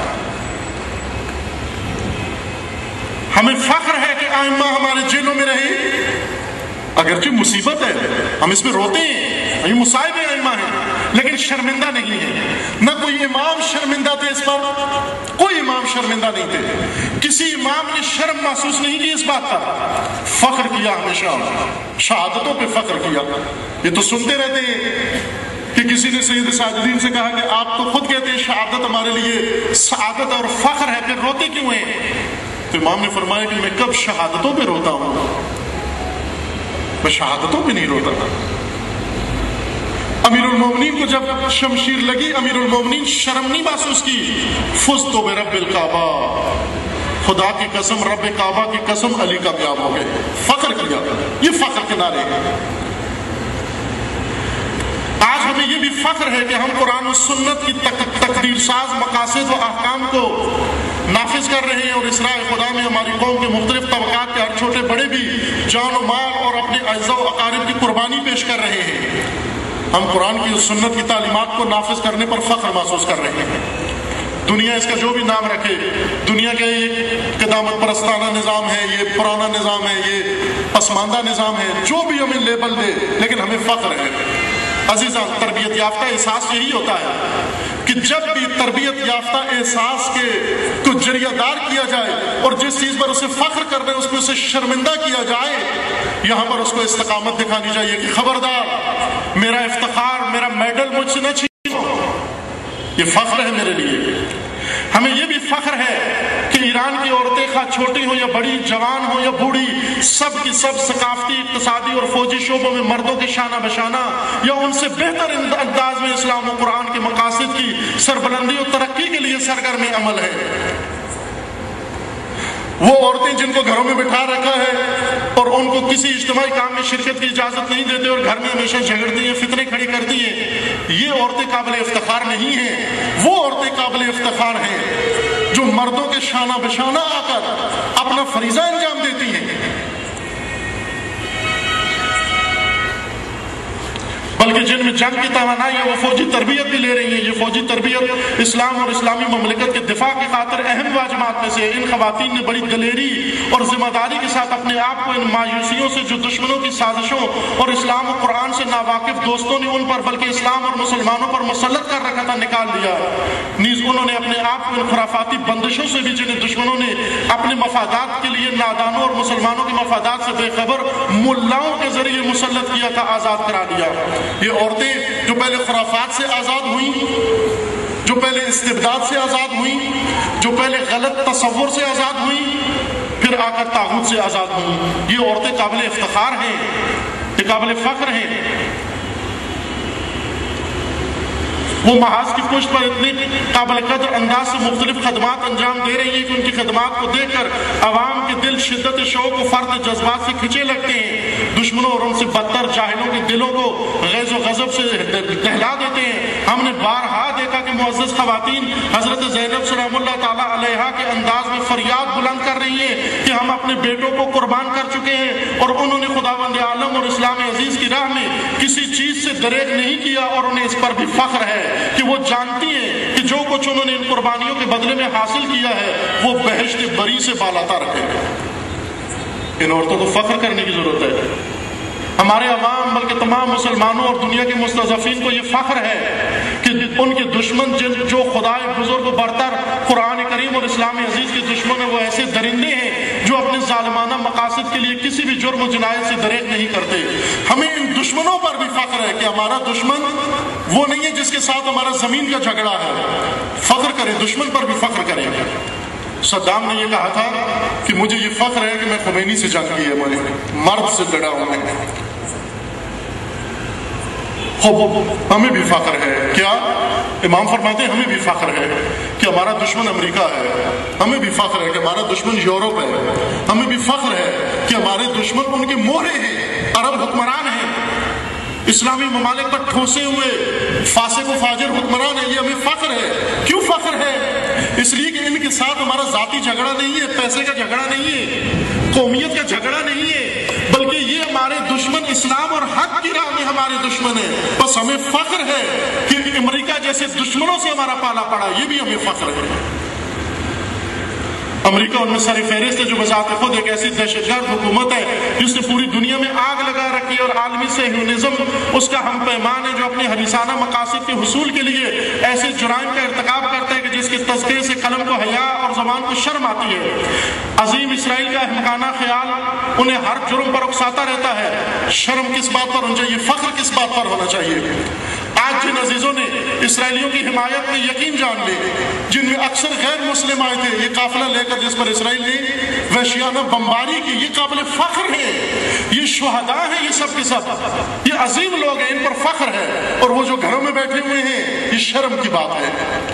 ہمیں فخر ہے کہ ائمہ ہمارے جیلوں میں رہے، اگرچہ مصیبت ہے ہم اس میں روتے ہیں، یہ مصائب ائمہ ہیں، لیکن شرمندہ نہیں ہے. نہ کوئی امام شرمندہ تھے اس پر، کوئی امام شرمندہ نہیں تھے. کسی امام نے شرم محسوس نہیں کی اس بات پر. فخر کیا ہمیشہ، شہادتوں پہ فخر کیا. یہ تو سنتے رہتے ہیں کہ کسی نے سید ساجدین سے کہا کہ آپ تو خود کہتے ہیں شہادت ہمارے لیے سعادت اور فخر ہے، پھر روتے کیوں ہیں؟ تو امام نے فرمایا کہ میں کب شہادتوں پہ روتا ہوں، میں شہادتوں پہ نہیں روتا تھا. امیر المومنین کو جب شمشیر لگی امیر المومنین شرم نہیں محسوس کی. فزت برب الکعبہ، خدا کی قسم رب کعبہ کی قسم علی کامیاب ہو گئے. فخر کیا، یہ فخر کے نعرے ہیں. آج ہمیں یہ بھی فخر ہے کہ ہم قرآن و سنت کی تقدیر ساز مقاصد و احکام کو نافذ کر رہے ہیں، اور اسراء خدا میں ہماری قوم کے مختلف طبقات کے ہر چھوٹے بڑے بھی جان و مال اور اپنے اعزاء و اقارب کی قربانی پیش کر رہے ہیں. ہم قرآن کی اور سنت کی تعلیمات کو نافذ کرنے پر فخر محسوس کر رہے ہیں. دنیا اس کا جو بھی نام رکھے، دنیا کا یہ قدامت پرستانہ نظام ہے، یہ پرانا نظام ہے، یہ پسماندہ نظام ہے، جو بھی ہمیں لیبل دے، لیکن ہمیں فخر ہے. عزیزان، تربیت یافتہ احساس یہی ہوتا ہے کہ جب بھی تربیت یافتہ احساس کے کو جریہ دار کیا جائے اور جس چیز پر اسے فخر کرنا ہے اس کو اسے شرمندہ کیا جائے، یہاں پر اس کو استقامت دکھانی چاہیے کہ خبردار، میرا افتخار، میرا میڈل مجھ سے نہ چھینو. یہ فخر ہے میرے لیے. ہمیں یہ بھی فخر ہے کہ ایران کی عورتیں خواہ چھوٹی ہوں یا بڑی، جوان ہوں یا بوڑھی، سب کی سب ثقافتی، اقتصادی اور فوجی شعبوں میں مردوں کے شانہ بشانہ یا ان سے بہتر انداز میں اسلام و قرآن کے مقاصد کی سربلندی اور ترقی کے لیے سرگرم عمل ہے. وہ عورتیں جن کو گھروں میں بٹھا رکھا ہے اور ان کو کسی اجتماعی کام میں شرکت کی اجازت نہیں دیتے اور گھر میں ہمیشہ جھگڑتی ہیں، فتنے کھڑی کرتی ہیں، یہ عورتیں قابل افتخار نہیں ہیں. وہ عورتیں قابل افتخار ہیں جو مردوں کے شانہ بشانہ آ کر اپنا فریضہ انجام دیتی ہیں، بلکہ جن میں جنگ کی توانائی ہے وہ فوجی تربیت بھی لے رہی ہیں. یہ فوجی تربیت اسلام اور اسلامی مملکت کے دفاع کی خاطر اہم واجبات میں سے. ان خواتین نے بڑی دلیری اور ذمہ داری کے ساتھ اپنے آپ کو ان مایوسیوں سے جو دشمنوں کی سازشوں اور اسلام و قرآن سے ناواقف دوستوں نے ان پر بلکہ اسلام اور مسلمانوں پر مسلط کر رکھا تھا نکال دیا. نیز انہوں نے اپنے آپ کو ان خرافاتی بندشوں سے بھی جنہیں دشمنوں نے اپنے مفادات کے لیے نادانوں اور مسلمانوں کے مفادات سے بے خبر ملاؤں کے ذریعے مسلط کیا تھا، آزاد کرا دیا. یہ عورتیں جو پہلے خرافات سے آزاد ہوئیں، جو پہلے استبداد سے آزاد ہوئیں، جو پہلے غلط تصور سے آزاد ہوئیں، پھر آ کر طاغوت سے آزاد ہوئیں، یہ عورتیں قابل افتخار ہیں، یہ قابل فخر ہیں. وہ محاذ کی پشت پر اتنے قابل قدر انداز سے مختلف خدمات انجام دے رہی ہیں کہ ان کی خدمات کو دیکھ کر عوام کے دل شدت شوق و فرد جذبات سے کھنچے لگتے ہیں. دشمنوں اور ان سے بدتر جاہلوں کے دلوں کو غیظ و غضب سے دہلا دیتے ہیں. ہم نے بارہا دیکھا کہ معزز خواتین حضرت زینب سلام اللہ تعالیٰ علیہا کے انداز میں فریاد بلند کر رہی ہیں کہ ہم اپنے بیٹوں کو قربان کر چکے ہیں اور انہوں نے خداوند عالم اور اسلام عزیز کی راہ میں کسی چیز سے دریغ نہیں کیا، اور انہیں اس پر بھی فخر ہے کہ وہ جانتی ہیں کہ جو کچھ انہوں نے ان قربانیوں کے بدلے میں حاصل کیا ہے وہ بہشت بری سے بالاتر ہے. ان عورتوں کو فخر کرنے کی ضرورت ہے. ہمارے عوام بلکہ تمام مسلمانوں اور دنیا کے مستضعفین کو یہ فخر ہے کہ ان کے دشمن جن جو خدائے بزرگ و برتر قرآن کریم اور اسلام عزیز کے دشمن ہیں وہ ایسے درندے ہیں جو اپنے ظالمانہ مقاصد کے لیے کسی بھی جرم و جنایت سے دریغ نہیں کرتے. ہمیں ان دشمنوں پر بھی فخر ہے کہ ہمارا دشمن وہ نہیں ہے جس کے ساتھ ہمارا زمین کا جھگڑا ہے. فخر کریں، دشمن پر بھی فخر کریں. صدام نے یہ کہا تھا کہ مجھے یہ فخر ہے کہ میں خمینی سے جنگ کی ہے، میں مرد سے لڑا ہوں میں۔ ہمیں بھی فخر ہے، کیا امام فرماتے ہیں ہمیں بھی فخر ہے کہ ہمارا دشمن امریکہ ہے، ہمیں بھی فخر ہے کہ ہمارا دشمن یورپ ہے، ہمیں بھی فخر ہے کہ ہمارے دشمن ان کے مورے ہیں، عرب حکمران ہیں، اسلامی ممالک پر ٹھوسے ہوئے فاسق و فاجر حکمران ہیں۔ یہ ہمیں فخر ہے۔ کیوں فخر ہے؟ اس لیے کہ ان کے ساتھ ہمارا ذاتی جھگڑا نہیں ہے، پیسے کا جھگڑا نہیں ہے، قومیت کا جھگڑا نہیں ہے، بلکہ یہ ہمارے دشمن اسلام اور حق کی راہ میں ہمارے دشمن ہیں۔ بس ہمیں فخر ہے کہ امریکہ جیسے دشمنوں سے ہمارا پالا پڑا، یہ بھی ہمیں فخر ہے۔ امریکہ ان میں سر فہرست ہے جو بذات خود ایک ایسی دہشت گرد حکومت ہے جس نے پوری دنیا میں آگ لگا رکھی ہے، اور عالمی صہیونزم اس کا ہم پیمان ہے جو اپنے حریصانہ مقاصد کے حصول کے لیے ایسے جرائم کا ارتکاب کرتا ہے کہ جس کے تذکرے سے قلم کو حیا اور زبان کو شرم آتی ہے۔ عظیم اسرائیل کا احمقانہ خیال انہیں ہر جرم پر اکساتا رہتا ہے۔ شرم کس بات پر ہونا چاہیے؟ فخر کس بات پر ہونا چاہیے؟ آج جن عزیزوں نے اسرائیلیوں کی حمایت میں یقین جان لے، جن میں اکثر غیر مسلم آئے تھے، یہ قافلہ لے کر جس پر اسرائیل نے وحشیانہ بمباری کی، یہ قابل فخر ہے، یہ شہداء ہیں، یہ سب کے سب یہ عظیم لوگ ہیں، ان پر فخر ہے۔ اور وہ جو گھروں میں بیٹھے ہوئے ہیں، یہ شرم کی بات ہے۔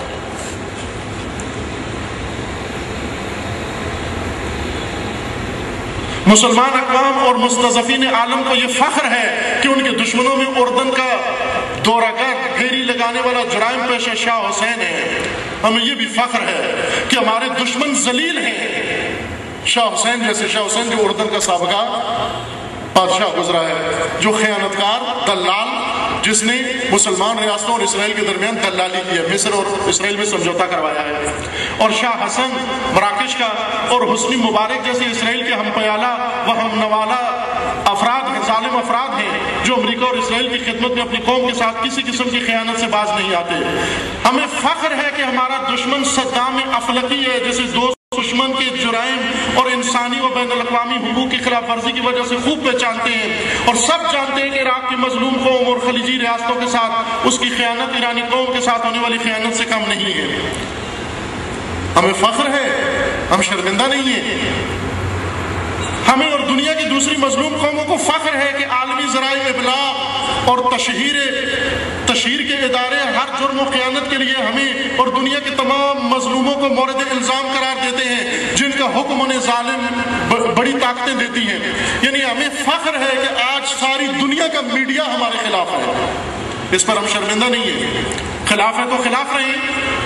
مسلمان اقوام اور مستضعفین عالم کو یہ فخر ہے کہ ان کے دشمنوں میں اردن کا دورہ گر پھیری لگانے والا جرائم پیشہ شاہ حسین ہے۔ ہمیں یہ بھی فخر ہے کہ ہمارے دشمن ذلیل ہیں۔ شاہ حسین جیسے، شاہ حسین جو اردن کا سابقہ بادشاہ گزرا ہے، جو خیانتکار دلال، جس نے مسلمان ریاستوں اور اسرائیل کے درمیان دلالی کی ہے، مصر اور اسرائیل میں سمجھوتا کروایا ہے۔ اور شاہ حسن مراکش کا اور حسنی مبارک جیسے اسرائیل کے ہم پیالہ و ہم نوالا افراد ہیں، ظالم افراد ہیں، جو امریکہ اور اسرائیل کی خدمت میں اپنی قوم کے ساتھ کسی قسم کی خیانت سے باز نہیں آتے۔ ہمیں فخر ہے کہ ہمارا دشمن صدام افلکی ہے، جسے دو دشمن کے جرائم اور انسانی و بین الاقوامی حقوق کی خلاف ورزی کی وجہ سے خوب پہچانتے ہیں، اور سب جانتے ہیں کہ عراق کی مظلوم قوم اور خلیجی ریاستوں کے ساتھ اس کی خیانت ایرانی قوم کے ساتھ ہونے والی خیانت سے کم نہیں ہے۔ ہمیں فخر ہے، ہم شرمندہ نہیں ہیں۔ ہمیں اور دنیا کی دوسری مظلوم قوموں کو فخر ہے کہ عالمی ذرائع ابلاغ اور تشہیر تشہیر کے ادارے ہر جرم و خیانت کے لیے ہمیں اور دنیا کے تمام مظلوموں کو مورد الزام قرار دیتے ہیں، جن کا حکم انہیں ظالم بڑی طاقتیں دیتی ہیں۔ یعنی ہمیں فخر ہے کہ آج ساری دنیا کا میڈیا ہمارے خلاف ہے، اس پر ہم شرمندہ نہیں ہیں۔ خلاف ہے تو خلاف رہیں،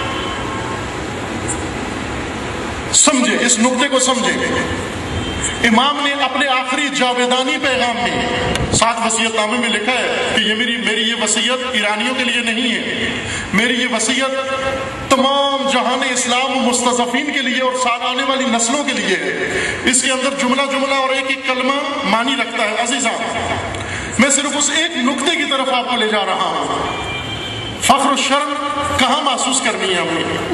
سمجھے، اس نقطے کو سمجھیں۔ امام نے اپنے آخری جاویدانی پیغام میں ساتھ وصیت نامے میں لکھا ہے کہ یہ میری میری یہ وصیت ایرانیوں کے لیے نہیں ہے، میری یہ وصیت تمام جہان اسلام و مستضعفین کے لیے اور ساتھ آنے والی نسلوں کے لیے ہے۔ اس کے اندر جملہ جملہ اور ایک ایک کلمہ معنی رکھتا ہے۔ عزیزان، میں صرف اس ایک نقطے کی طرف آپ کو لے جا رہا ہوں۔ فخر و شرم کہاں محسوس کرنی ہے ہمیں؟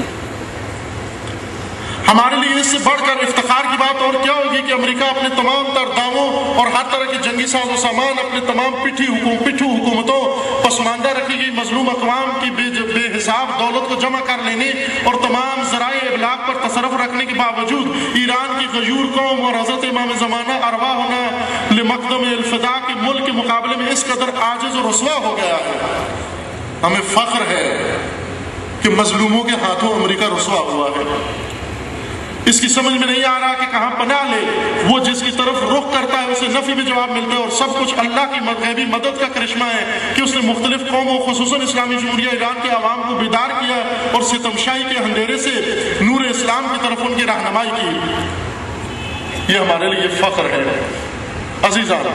ہمارے لیے اس سے بڑھ کر افتخار کی بات اور کیا ہوگی کہ امریکہ اپنے تمام تر داموں اور ہر طرح کے جنگی ساز و سامان اپنے تمام پٹھی حکوم پٹھو حکومتوں پسماندہ رکھی گئی مظلوم اقوام کی بے, بے حساب دولت کو جمع کر لینے اور تمام ذرائع ابلاغ پر تصرف رکھنے کے باوجود ایران کی غیور قوم اور حضرت امام زمانہ اروا ہونا لمقدم الفدا کے ملک کے مقابلے میں اس قدر عاجز اور رسوا ہو گیا ہے۔ ہمیں فخر ہے کہ مظلوموں کے ہاتھوں امریکہ رسوا ہوا ہے۔ اس کی سمجھ میں نہیں آ رہا کہ کہاں پناہ لے، وہ جس کی طرف رخ کرتا ہے اسے نفی میں جواب ملتا ہے، اور سب کچھ اللہ کی غیبی مدد کا کرشمہ ہے کہ اس نے مختلف قوموں خصوصاً اسلامی جمہوریہ ایران کے عوام کو بیدار کیا اور ستم شاہی کے اندھیرے سے نور اسلام کی طرف ان کی رہنمائی کی۔ یہ ہمارے لیے فخر ہے۔ عزیزان،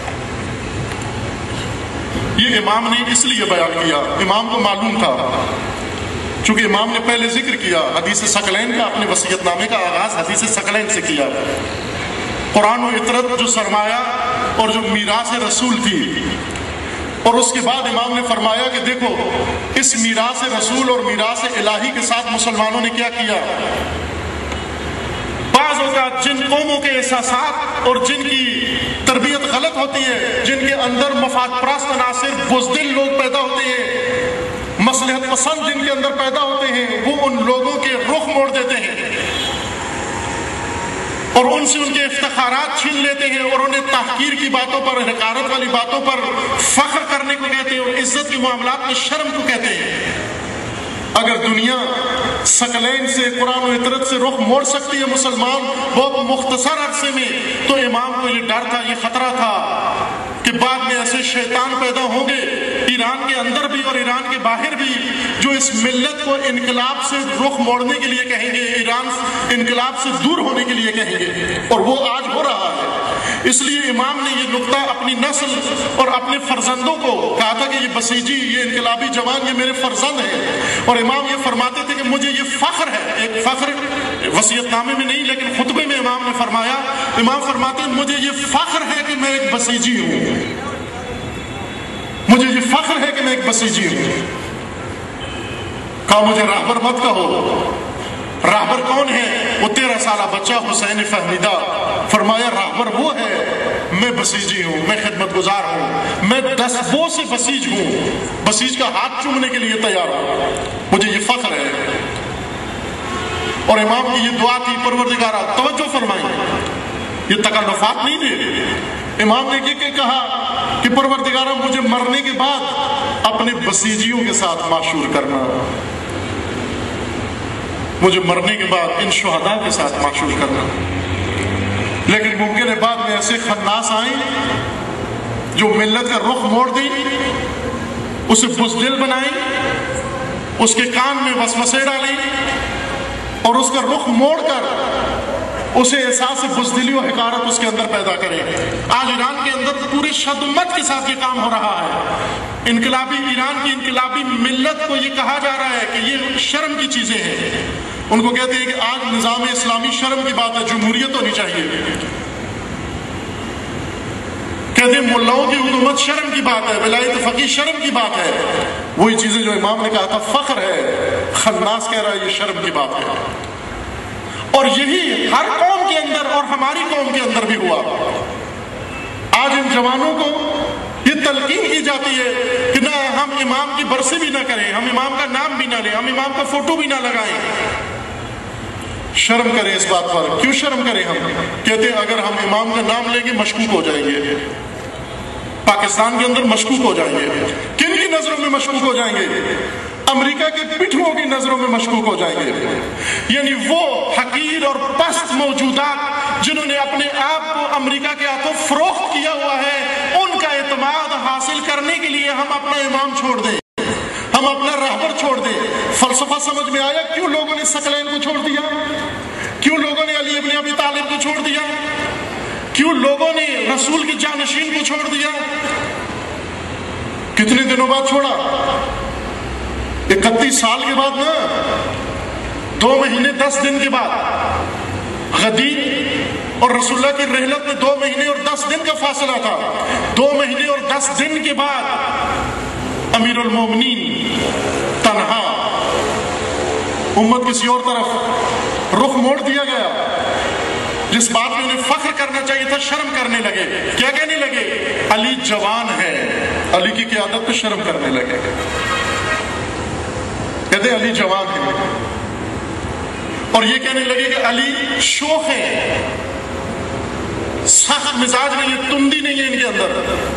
یہ امام نے اس لیے بیان کیا، امام کو معلوم تھا، چونکہ امام نے پہلے ذکر کیا حدیث ثقلین کا، اپنے وصیت نامے کا آغاز حدیث ثقلین سے کیا۔ قرآن و عطرت جو سرمایہ اور جو میراث رسول تھی، اور اس کے بعد امام نے فرمایا کہ دیکھو اس میراث رسول اور میراث الہی کے ساتھ مسلمانوں نے کیا کیا۔ بعض اوقات جن قوموں کے احساسات اور جن کی تربیت غلط ہوتی ہے، جن کے اندر مفاد پرست عناصر بزدل لوگ پیدا ہوتے ہیں، مصلحت پسند جن کے اندر پیدا ہوتے ہیں، وہ ان لوگوں کے رخ موڑ دیتے ہیں۔ اور ان سے ان کے افتخارات چھین لیتے ہیں اور انہیں تحقیر کی باتوں پر، حقارت والی باتوں پر فخر کرنے کو کہتے ہیں اور عزت کے معاملات میں شرم کو کہتے ہیں۔ اگر دنیا ثقلین سے، قرآن و اطرت سے رخ موڑ سکتی ہے مسلمان بہت مختصر عرصے میں، تو امام کو یہ ڈر تھا، یہ خطرہ تھا کہ بعد میں ایسے شیطان پیدا ہوں گے ایران کے اندر بھی اور ایران کے باہر بھی، جو اس ملت کو انقلاب سے رخ موڑنے کے لیے کہیں گے، ایران انقلاب سے دور ہونے کے لیے کہیں گے، اور وہ آج ہو رہا ہے۔ اس لیے امام نے یہ نقطہ اپنی نسل اور اپنے فرزندوں کو کہا تھا کہ یہ بسیجی، یہ انقلابی جوان، یہ میرے فرزند ہیں، اور امام یہ فرماتے تھے کہ مجھے یہ فخر ہے، ایک فخر وصیت نامے میں نہیں لیکن خطبے میں امام نے فرمایا، امام فرماتے ہیں مجھے یہ فخر ہے کہ میں ایک بسیجی ہوں، مجھے یہ فخر ہے کہ میں ایک بسیجی ہوں۔ کہا مجھے راہبر مت کہو۔ راہبر کون ہے؟ وہ تیرہ سالہ بچہ حسین فہمیدہ۔ فرمایا راہبر وہ ہے، میں بسیجی ہوں، میں خدمت گزار ہوں، میں دسبوں سے بسیج ہوں، بسیج کا ہاتھ چومنے کے لیے تیار ہوں، مجھے یہ فخر ہے۔ اور امام کی یہ دعا تھی، پروردگارہ توجہ فرمائیں، یہ تکلفات نہیں تھے۔ امام نے یہ کہا کہ پروردگارہ مجھے مرنے کے بعد اپنے بسیجیوں کے ساتھ معشور کرنا، مجھے مرنے کے بعد ان شہداء کے ساتھ معشور کرنا۔ لیکن ممکن ہے بعد میں ایسے خناس آئیں جو ملت کا رخ موڑ دیں، اسے بزدل بنائیں، اس کے کان میں وسوسے ڈالیں اور اس کا رخ موڑ کر اسے احساس بزدلی و حقارت اس کے اندر پیدا کریں۔ آج ایران کے اندر پورے شدت کے ساتھ یہ کام ہو رہا ہے۔ انقلابی ایران کی انقلابی ملت کو یہ کہا جا رہا ہے کہ یہ شرم کی چیزیں ہیں۔ ان کو کہتے ہیں کہ آج نظام اسلامی شرم کی بات ہے، جمہوریت ہونی چاہیے۔ کہتے ہیں ملاؤں کی حکومت شرم کی بات ہے، ولایت فقیہ شرم کی بات ہے۔ وہی چیزیں جو امام نے کہا تھا فخر ہے، خناس کہہ رہا ہے یہ شرم کی بات ہے۔ اور یہی ہر قوم کے اندر اور ہماری قوم کے اندر بھی ہوا۔ آج ان جوانوں کو یہ تلقین کی جاتی ہے کہ نہ ہم امام کی برسی بھی نہ کریں، ہم امام کا نام بھی نہ لیں، ہم امام کا فوٹو بھی نہ لگائیں۔ شرم کریں اس بات پر۔ کیوں شرم کریں؟ ہم کہتے ہیں اگر ہم امام کا نام لیں گے مشکوک ہو جائیں گے، پاکستان کے اندر مشکوک ہو جائیں گے۔ کن کی نظروں میں مشکوک ہو جائیں گے؟ امریکہ کے پٹھوں کی نظروں میں مشکوک ہو جائیں گے۔ یعنی وہ حقیر اور پست موجودات جنہوں نے اپنے آپ کو امریکہ کے ہاتھوں فروخت کیا ہوا ہے، ان کا اعتماد حاصل کرنے کے لیے ہم اپنا امام چھوڑ دیں، ہم اپنا راہبر چھوڑ دیں۔ فلسفہ سمجھ میں آیا کیوں لوگوں نے ثقلین کو چھوڑ دیا؟ کیوں لوگوں نے علی ابن ابی طالب کو چھوڑ دیا؟ کیوں لوگوں نے رسول کے جانشین کو چھوڑ دیا؟ کتنے دنوں بعد چھوڑا؟ اکتیس سال کے بعد نا، دو مہینے دس دن کے بعد۔ غدیر اور رسول اللہ کی رحلت میں دو مہینے اور دس دن کا فاصلہ تھا۔ دو مہینے اور دس دن کے بعد امیر المومنین تنہا، امت کسی اور طرف رخ موڑ دیا گیا۔ جس بات میں انہیں فخر کرنا چاہیے تھا شرم کرنے لگے۔ کیا کہنے لگے؟ علی جوان ہے، علی کی قیادت پہ شرم کرنے لگے۔ کہتے علی جوان ہے، اور یہ کہنے لگے کہ علی شوخ ہے، سخت مزاج نہیں ہے، تندی نہیں ہے ان کے اندر۔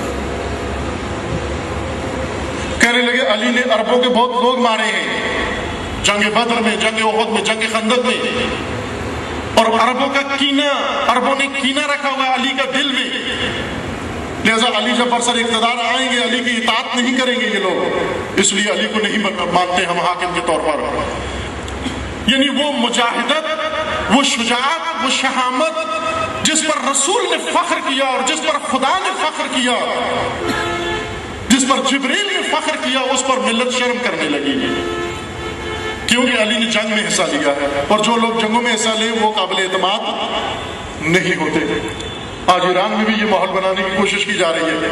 کہنے لگے علی نے عربوں کے بہت لوگ مارے ہیں، جنگ بدر میں، جنگ احد میں، جنگ خندق میں، اور عربوں کا کینہ، عربوں نے کینہ رکھا ہوا ہے علی کا دل میں، لہذا علی جب برسر اقتدار آئیں گے علی کی اطاعت نہیں کریں گے یہ لوگ، اس لیے علی کو نہیں مانتے ہم حاکم کے طور پر۔ یعنی وہ مجاہدت، وہ شجاعت، وہ شہامت جس پر رسول نے فخر کیا اور جس پر خدا نے فخر کیا، جس پر جبریل نے فخر کیا، اس پر ملت شرم کرنے لگی، کیونکہ علی نے جنگ میں حصہ لیا ہے، اور جو لوگ جنگوں میں حصہ لیں وہ قابل اعتماد نہیں ہوتے۔ آج ایران میں بھی یہ ماحول بنانے کی کوشش کی جا رہی ہے۔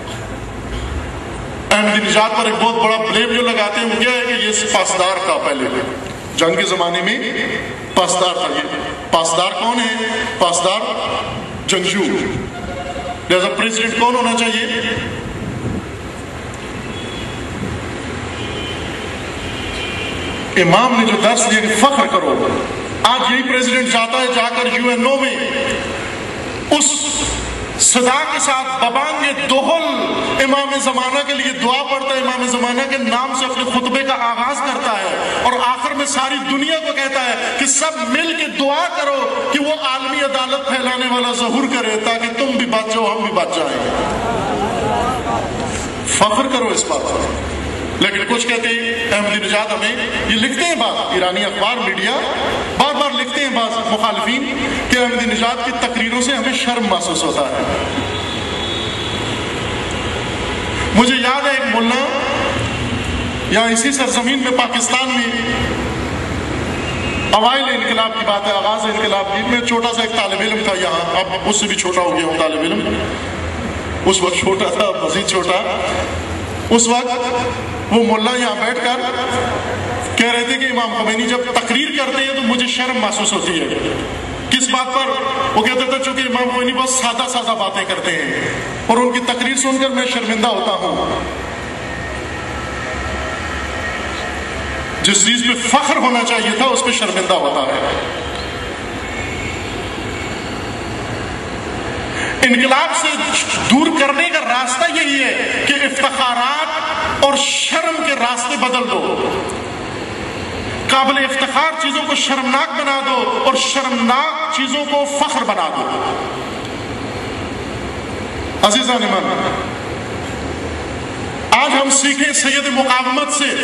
احمدی نژاد پر ایک بہت بڑا بلیم جو لگاتے ہیں وہ کیا ہے کہ یہ پاسدار تھا، پہلے جنگ کے زمانے میں پاسدار تھا۔ یہ پاسدار کون ہے؟ پاسدار جنگجو۔ لہذا پریزیڈنٹ کون ہونا چاہیے؟ امام نے جو درس دیا کہ فخر کرو، آج یہی پریزیڈنٹ جاتا ہے جا کر یو این او میں اس صدا کے ساتھ ببانگ دوہل امام زمانہ کے لیے دعا پڑھتا ہے، امام زمانہ کے نام سے اپنے خطبے کا آغاز کرتا ہے اور آخر میں ساری دنیا کو کہتا ہے کہ سب مل کے دعا کرو کہ وہ عالمی عدالت پھیلانے والا ظہور کرے تاکہ تم بھی بچ جاؤ ہم بھی بچ جائیں۔ فخر کرو اس بات پر۔ لیکن کچھ کہتے ہیں احمدی نژاد ہمیں یہ لکھتے ہیں، بعض ایرانی اخبار میڈیا بار بار لکھتے ہیں بعض مخالفین کہ احمدی نژاد کی تقریروں سے ہمیں شرم محسوس ہوتا ہے۔ مجھے یاد ہے ایک ملا یہاں اسی سرزمین میں پاکستان میں اوائل انقلاب کی بات ہے، آغاز انقلاب کی، میں چھوٹا سا ایک طالب علم تھا یہاں، اب اس سے بھی چھوٹا ہو گیا ہوں طالب علم، اس وقت چھوٹا تھا مزید چھوٹا۔ اس وقت وہ ملا یہاں بیٹھ کر کہہ رہے تھے کہ امام خمینی جب تقریر کرتے ہیں تو مجھے شرم محسوس ہوتی ہے۔ کس بات پر؟ وہ کہتے تھے چونکہ امام خمینی بہت سادہ سادہ باتیں کرتے ہیں اور ان کی تقریر سن کر میں شرمندہ ہوتا ہوں۔ جس چیز پہ فخر ہونا چاہیے تھا اس پہ شرمندہ ہوتا ہے۔ انقلاب سے دور کرنے کا راستہ یہی ہے کہ افتخارات اور شرم کے راستے بدل دو، قابل افتخار چیزوں کو شرمناک بنا دو اور شرمناک چیزوں کو فخر بنا دو۔ عزیزان ایمان، آج ہم سیکھیں سید مقاومت سے،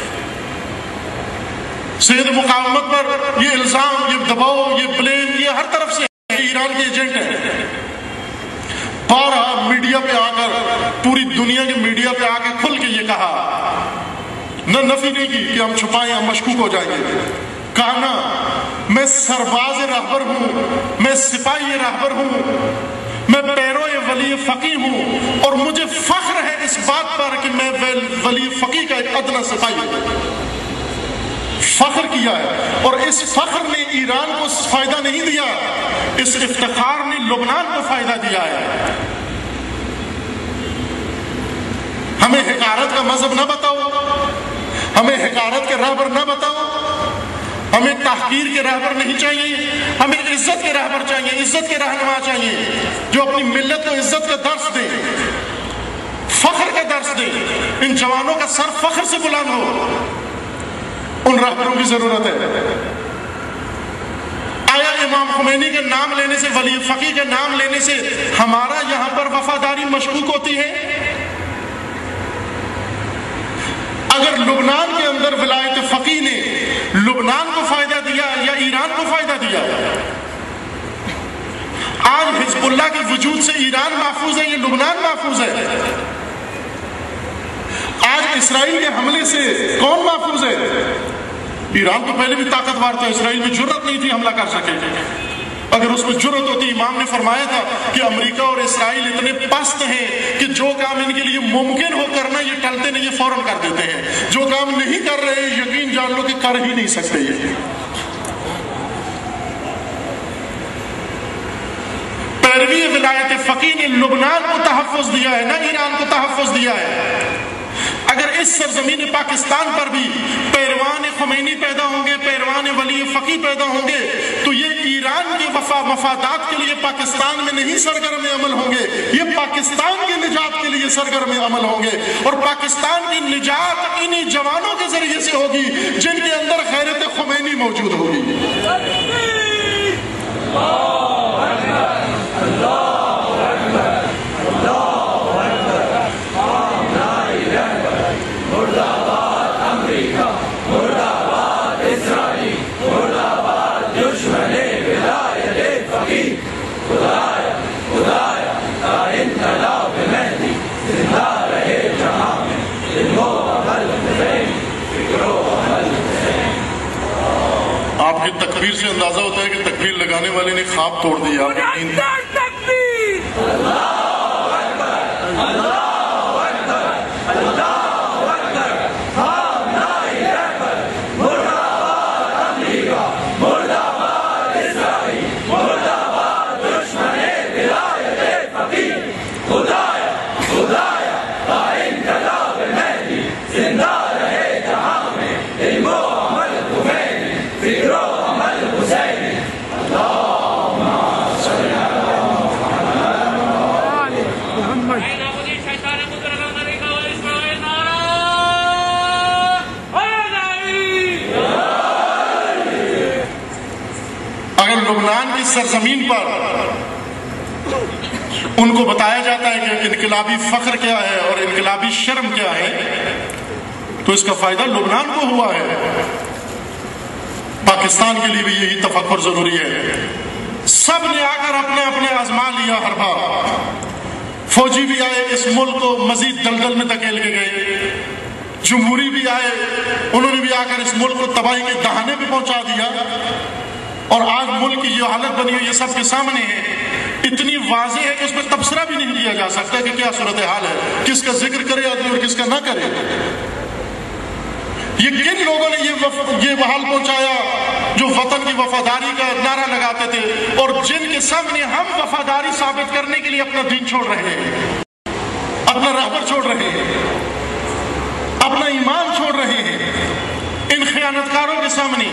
سید مقاومت پر یہ الزام، یہ دباؤ، یہ بلیم، یہ ہر طرف سے ایران کے ایجنٹ ہیں۔ بارہ میڈیا پہ آ کر، پوری دنیا کے میڈیا پہ آ کے کھل کے یہ کہا، نہ نفی نہیں کی کہ ہم چھپائیں ہم مشکوک ہو جائیں گے، کہا نا میں سرباز رہبر ہوں، میں سپاہی رہبر ہوں، میں پیرو ولی فقی ہوں اور مجھے فخر ہے اس بات پر کہ میں ولی فقی کا ایک ادنی سپاہی ہوں۔ فخر کیا ہے اور اس فخر نے ایران کو فائدہ نہیں دیا، اس افتخار نے لبنان کو فائدہ دیا ہے۔ ہمیں حقارت کا مذہب نہ بتاؤ، ہمیں حقارت کے رہبر نہ بتاؤ، ہمیں تحقیر کے رہبر نہیں چاہیے، ہمیں عزت کے رہبر چاہیے، عزت کے رہنما چاہیے جو اپنی ملت کو عزت کا درس دے، فخر کا درس دے، ان جوانوں کا سر فخر سے بلند ہو۔ ان رہبروں کی ضرورت ہے۔ آیا امام خمینی کے نام لینے سے، ولی فقی کے نام لینے سے ہمارا یہاں پر وفاداری مشکوک ہوتی ہے؟ اگر لبنان کے اندر ولایت فقی نے لبنان کو فائدہ دیا یا ایران کو فائدہ دیا، آج حزب اللہ کے وجود سے ایران محفوظ ہے، یہ لبنان محفوظ ہے۔ آج اسرائیل کے حملے سے کون محفوظ ہے؟ ایران تو پہلے بھی طاقتور تھا، اسرائیل میں جرت نہیں تھی حملہ کر سکے۔ اگر اس میں جرت ہوتی، امام نے فرمایا تھا کہ امریکہ اور اسرائیل اتنے پست ہیں کہ جو کام ان کے لیے ممکن ہو کرنا یہ ٹلتے نہیں، یہ فوراً کر دیتے ہیں، جو کام نہیں کر رہے یقین جان لو کہ کر ہی نہیں سکتے۔ یہ پیروی ولایت فقی نے لبنان کو تحفظ دیا ہے، نہ ایران کو تحفظ دیا ہے۔ اگر اس سرزمین پاکستان پر بھی پیروان خمینی پیدا ہوں گے، پیروان ولی فقی پیدا ہوں گے، تو یہ ایران کے مفادات کے لیے پاکستان میں نہیں سرگرم عمل ہوں گے، یہ پاکستان کی نجات کے لیے سرگرم عمل ہوں گے، اور پاکستان کی نجات انہی جوانوں کے ذریعے سے ہوگی جن کے اندر غیرت خمینی موجود ہوگی۔ آپ کی تکبیر سے اندازہ ہوتا ہے کہ تکبیر لگانے والے نے خواب توڑ دیا۔ زندہ رہے جہاں میں علم و عمل خمینی، فکر و عمل حسین۔ لبنان کی سرزمین پر ان کو بتایا جاتا ہے کہ انقلابی فخر کیا ہے اور انقلابی شرم کیا ہے، تو اس کا فائدہ لبنان کو ہوا ہے۔ پاکستان کے لیے بھی یہی تفکر ضروری ہے۔ سب نے آ کر اپنے اپنے آزما لیا حربہ، فوجی بھی آئے اس ملک کو مزید دلدل میں دھکیل کے گئے، جمہوری بھی آئے، انہوں نے بھی آ کر اس ملک کو تباہی کے دہانے پہ پہنچا دیا، اور آج ملک کی جو حالت بنی ہوئی یہ سب کے سامنے ہے، اتنی واضح ہے کہ اس پہ تبصرہ بھی نہیں دیا جا سکتا کہ کیا صورتحال ہے، کس کا ذکر کرے آدمی اور کس کا نہ کرے۔ یہ کن لوگوں نے یہ وف... یہ بحال پہنچایا جو وطن کی وفاداری کا نعرہ لگاتے تھے، اور جن کے سامنے ہم وفاداری ثابت کرنے کے لیے اپنا دین چھوڑ رہے ہیں، اپنا رہبر چھوڑ رہے ہیں، اپنا ایمان چھوڑ رہے ہیں ان خیانتکاروں کے سامنے،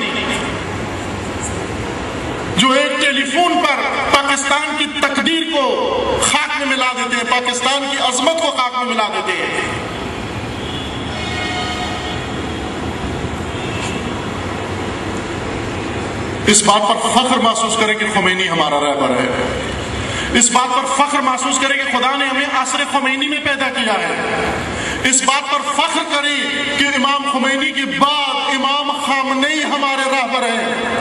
جو ایک ٹیلی فون پر پاکستان کی تقدیر کو خاک میں ملا دیتے ہیں، پاکستان کی عظمت کو خاک میں ملا دیتے ہیں۔ اس بات پر فخر محسوس کریں کہ خمینی ہمارا رہبر ہے، اس بات پر فخر محسوس کریں کہ خدا نے ہمیں عصر خمینی میں پیدا کیا ہے، اس بات پر فخر کریں کہ امام خمینی کے بعد امام خامنئی ہمارے رہبر ہیں۔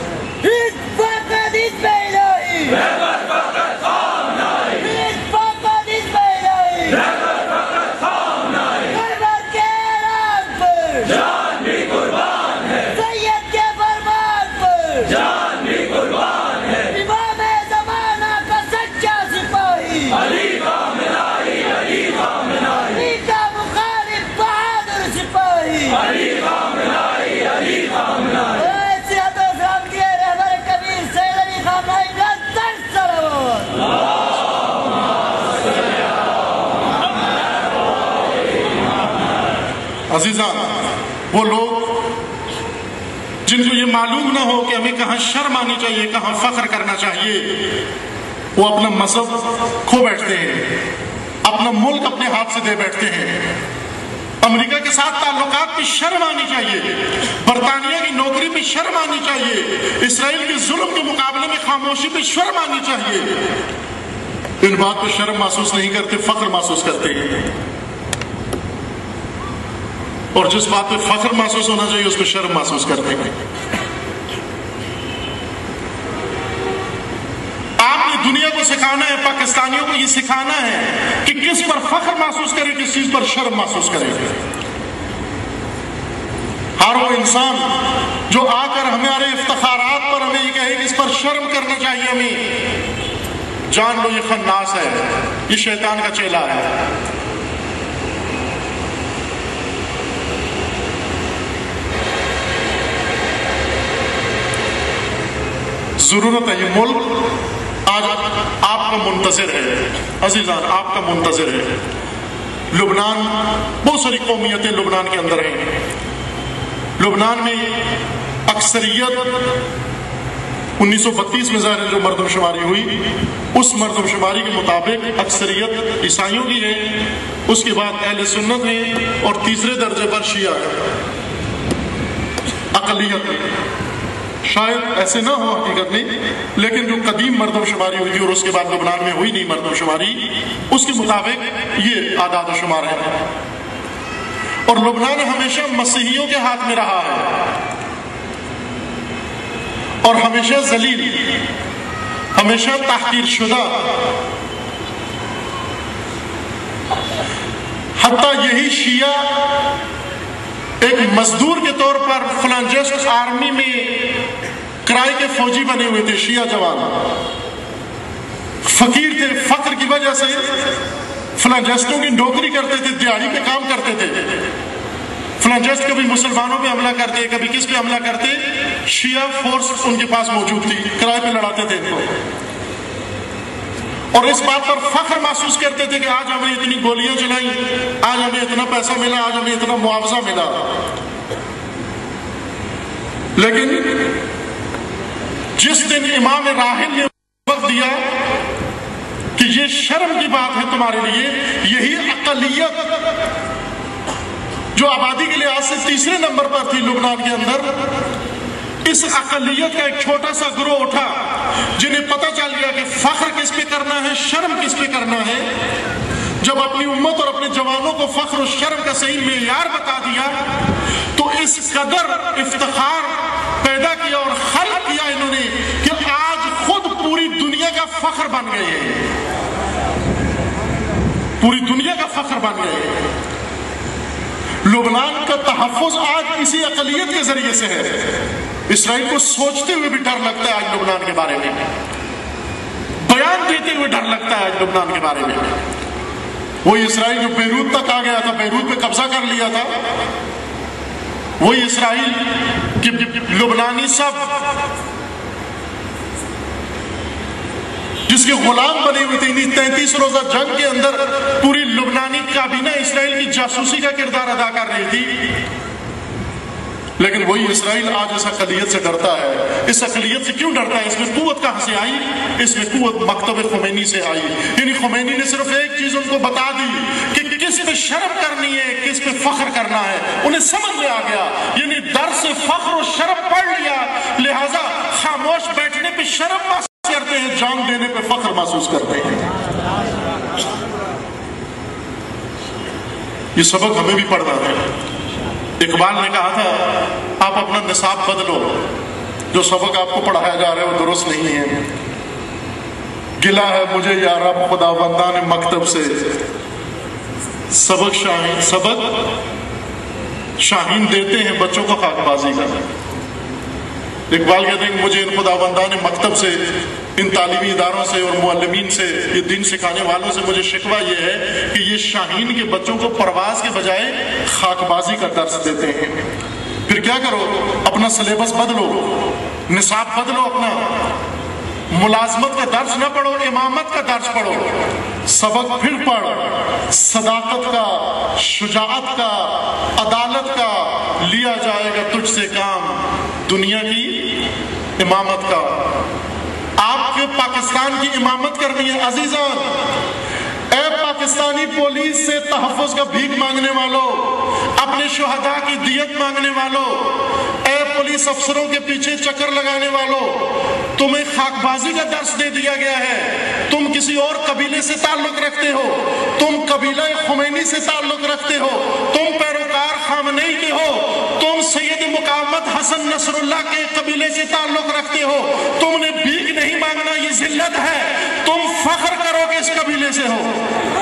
عزیزان، وہ لوگ جن کو یہ معلوم نہ ہو کہ ہمیں کہاں شرم آنی چاہیے، کہاں فخر کرنا چاہیے، وہ اپنا مذہب کھو بیٹھتے ہیں، اپنا ملک اپنے ہاتھ سے دے بیٹھتے ہیں۔ امریکہ کے ساتھ تعلقات پہ شرم آنی چاہیے، برطانیہ کی نوکری پہ شرم آنی چاہیے، اسرائیل کے ظلم کے مقابلے میں خاموشی پہ شرم آنی چاہیے۔ ان بات پہ شرم محسوس نہیں کرتے، فخر محسوس کرتے ہیں، اور جس بات پہ فخر محسوس ہونا چاہیے اس پہ شرم محسوس کرتے ہیں۔ آپ نے دنیا کو سکھانا ہے، پاکستانیوں کو یہ سکھانا ہے کہ کس پر فخر محسوس کرے، کس چیز پر شرم محسوس کرے۔ ہر وہ انسان جو آ کر ہمارے افتخارات پر ہمیں یہ کہے کہ اس پر شرم کرنا چاہیے ہمیں، جان لو یہ خناس ہے، یہ شیطان کا چیلا ہے۔ ضرورت ہے، یہ ملک آج آپ کا منتظر ہے عزیزان، آپ کا منتظر ہے۔ لبنان، بہت ساری قومیتیں لبنان کے اندر ہیں۔ لبنان میں اکثریت انیس سو بتیس میں ظاہر جو مردم شماری ہوئی، اس مردم شماری کے مطابق اکثریت عیسائیوں کی ہے، اس کے بعد اہل سنت ہے، اور تیسرے درجے پر شیعہ ہے، اقلیت ہے۔ شاید ایسے نہ ہو حقیقت میں، لیکن جو قدیم مردم شماری ہوئی تھی اور اس کے بعد لبنان میں ہوئی نہیں مردم شماری، اس کے مطابق یہ اعداد و شمار ہے۔ اور لبنان ہمیشہ مسیحیوں کے ہاتھ میں رہا ہے، اور ہمیشہ ذلیل، ہمیشہ تحقیر شدہ، حتیٰ یہی شیعہ ایک مزدور کے طور پر فلانجسٹ آرمی میں کرائے کے فوجی بنے ہوئے تھے، شیعہ جوان فقیر تھے، فقر کی وجہ سے فلانجسٹوں کی نوکری کرتے تھے، دیہڑی پہ کام کرتے تھے۔ فلانجسٹ کبھی مسلمانوں پہ حملہ کرتے، کبھی کس پہ حملہ کرتے، شیعہ فورس ان کے پاس موجود تھی، کرائے پہ لڑاتے تھے ان کو، اور اس بات پر فخر محسوس کرتے تھے کہ آج ہمیں اتنی گولیاں چلائیں، آج ہمیں اتنا پیسہ ملا، آج ہمیں اتنا معاوضہ ملا۔ لیکن جس دن امام راحل نے وقت دیا کہ یہ شرم کی بات ہے تمہارے لیے، یہی اقلیت جو آبادی کے لحاظ سے تیسرے نمبر پر تھی لبنان کے اندر، اس اقلیت کا ایک چھوٹا سا گروہ اٹھا جنہیں پتہ چل گیا کہ فخر کس پہ کرنا ہے، شرم کس پہ کرنا ہے۔ جب اپنی امت اور اپنے جوانوں کو فخر و شرم کا صحیح معیار بتا دیا تو اس قدر افتخار پیدا کیا اور خلق کیا انہوں نے کہ آج خود پوری دنیا کا فخر بن گئے ہیں، پوری دنیا کا فخر بن گئے ہیں۔ لبنان کا تحفظ آج اسی اقلیت کے ذریعے سے ہے۔ اسرائیل کو سوچتے ہوئے بھی ڈر لگتا ہے آج لبنان کے بارے میں، بیان دیتے ہوئے ڈر لگتا ہے آج لبنان کے بارے میں۔ وہی اسرائیل جو بیروت تک آ گیا تھا، بیروت پہ قبضہ کر لیا تھا، وہی اسرائیل کہ لبنانی سب جس کے غلام بنے ہوئے تھے، تینتیس روزہ جنگ کے اندر پوری لبنانی کابینہ اسرائیل کی جاسوسی کا کردار ادا کر رہی تھی، لیکن وہی اسرائیل آج اس اقلیت سے ڈرتا ہے۔ اس اقلیت سے کیوں ڈرتا ہے؟ اس میں قوت کہاں سے آئی؟ اس میں قوت مکتب خمینی سے آئی۔ یعنی خمینی نے صرف ایک چیز ان کو بتا دی کہ کس پہ شرم کرنی ہے، کس پہ فخر کرنا ہے، انہیں سمجھ میں آ گیا۔ یعنی ڈر سے فخر و شرم پڑھ لیا، لہٰذا خاموش بیٹھنے پہ شرم محسوس کرتے ہیں، جان دینے پہ فخر محسوس کرتے ہیں۔ یہ سبق ہمیں بھی پڑھنا ہے۔ اقبال نے کہا تھا آپ اپنا نصاب بدلو، جو سبق آپ کو پڑھایا جا رہا ہے وہ درست نہیں ہے۔ گلہ ہے مجھے یا رب خداوندان مکتب سے، سبق شاہین سبق شاہین دیتے ہیں بچوں کو خاک بازی کا۔ اقبال کہتے ہیں کہ مجھے ان خداوندان مکتب سے، ان تعلیمی اداروں سے اور معلمین سے، یہ دین سکھانے والوں سے مجھے شکوہ یہ ہے کہ یہ شاہین کے بچوں کو پرواز کے بجائے خاک بازی کا درس دیتے ہیں۔ پھر کیا کرو؟ اپنا سلیبس بدلو، نصاب بدلو، اپنا ملازمت کا درس نہ پڑھو، امامت کا درس پڑھو۔ سبق پھر پڑھ، صداقت کا، شجاعت کا، عدالت کا، لیا جائے گا تجھ سے کام دنیا کی امامت کا۔ آپ کے پاکستان کی امامت کرنی ہے عزیزان۔ اے پاکستانی پولیس سے تحفظ کا بھیک مانگنے والوں، اپنے شہداء کی دیت مانگنے والوں، اے پولیس افسروں کے پیچھے چکر لگانے والوں، تمہیں خاک بازی کا درس دے دیا گیا ہے۔ تم کسی اور قبیلے سے تعلق رکھتے ہو، تم قبیلہ خمینی سے تعلق رکھتے ہو، تم پیروکار خامنئی کے ہو، تم سید مقاومت حسن نصر اللہ کے قبیلے سے تعلق رکھتے ہو، تم نے بھیک نہیں مانگنا، یہ ذلت ہے۔ تم فخر کرو کہ اس قبیلے سے ہو۔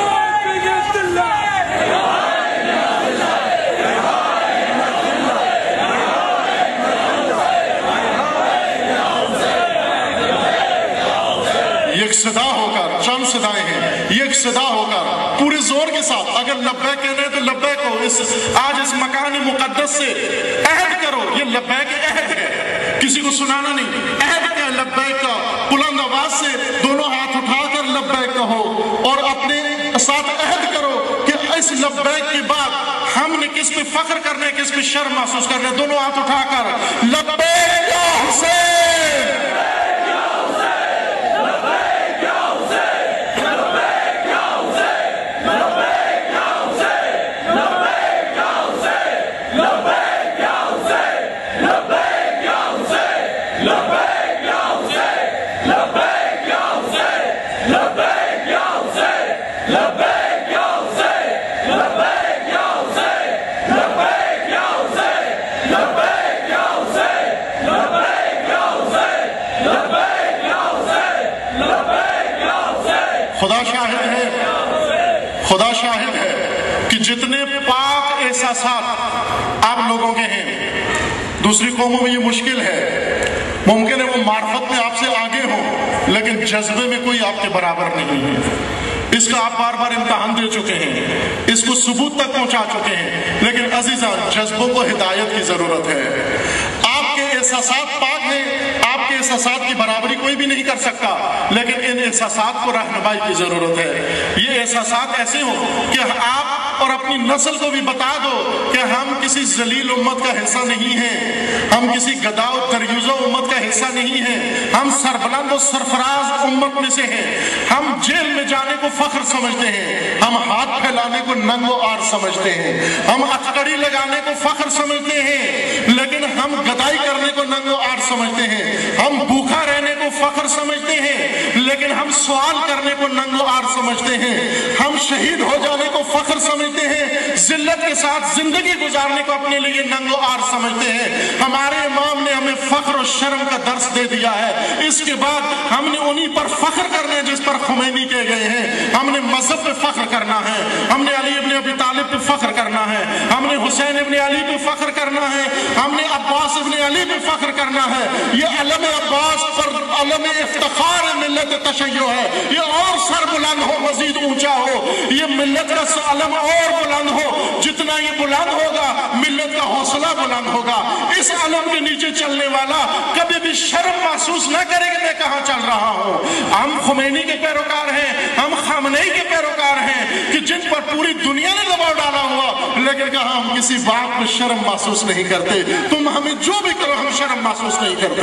یک صدا ہو کر، چند صدائیں ہیں، یک صدا ہو کر پورے زور کے ساتھ، اگر لبیک کہنا ہے تو لبیک ہو۔ اس آج اس مکان مقدس سے عہد کرو، یہ لبیک عہد ہے، کسی کو سنانا نہیں، عہد کیا لبیک کا، بلند آواز سے دونوں ہاتھ اٹھا کر لبیک کہو اور اپنے ساتھ عہد کرو کہ اس لبیک کے بعد ہم نے کس پہ فخر کرنا ہے، کس پہ شرم محسوس کرنا ہے۔ دونوں ہاتھ اٹھا کر لبیک یا حسین، خدا شاہد ہے، خدا شاہد ہے کہ جتنے پاک احساسات آپ لوگوں کے ہیں، دوسری قوموں میں یہ مشکل ہے، ممکن ہے وہ معرفت میں آپ سے آگے ہوں لیکن جذبے میں کوئی آپ کے برابر نہیں ہے۔ اس کا آپ بار بار امتحان دے چکے ہیں، اس کو ثبوت تک پہنچا چکے ہیں، لیکن عزیزان جذبوں کو ہدایت کی ضرورت ہے۔ آپ کے احساسات پاک ہیں، آپ کے احساسات کی برابری کوئی بھی نہیں کر سکتا، لیکن ان احساسات کو رہنمائی کی ضرورت ہے۔ یہ احساسات ایسے ہوں کہ آپ اور اپنی نسل کو بھی بتا دو کہ ہم کسی ذلیل امت کا حصہ نہیں ہیں، ہم کسی گدا و دریوزہ امت کا حصہ نہیں ہیں، ہم سربلند و سرفراز امت میں سے ہیں۔ ہم جیل میں جانے کو فخر سمجھتے ہیں، ہم ہاتھ پھیلانے کو ننگ و عار سمجھتے ہیں، ہم اتکڑی لگانے کو فخر سمجھتے ہیں، لیکن ہم گدائی کرنے کو ننگ و عار فخر سمجھتے ہیں، لیکن ہم سوال کرنے کو ننگ و آر سمجھتے ہیں، ہم شہید ہو جانے کو فخر سمجھتے ہیں، ذلت کے ساتھ زندگی گزارنے کو اپنے لیے ننگ و آر سمجھتے ہیں۔ ہمارے امام نے ہمیں فخر و شرم کا درس دے دیا ہے۔ اس کے بعد ہم نے انہی پر فخر کرنا ہے جس پر خمینی کے گئے ہیں۔ ہم نے مذہب پہ فخر کرنا ہے، ہم نے علی ابن ابی طالب پہ فخر کرنا ہے، ہم نے حسین ابن علی پہ فخر کرنا ہے، ہم نے عباس ابن علی پہ فخر کرنا ہے۔ یہ علم عباس پر علم افتخار ملت تشیع ہے، یہ اور سر بلند ہو، مزید اونچا ہو، یہ ملت کا علم اور بلند ہو، جتنا یہ بلند ہوگا ملت کا حوصلہ بلند ہوگا۔ اس علم کے نیچے چلنے والا کبھی بھی شرم محسوس نہ کرے کہ میں کہاں چل رہا ہوں۔ ہم خمینی کے پیروکار ہیں، ہم خامنئی کے پیروکار ہیں کہ جن پر پوری دنیا نے دباؤ ڈالا ہوا، لیکن کہاں ہم کسی بات میں شرم محسوس نہیں کرتے۔ تم ہمیں جو بھی کرو ہم شرم محسوس نہیں کرتے۔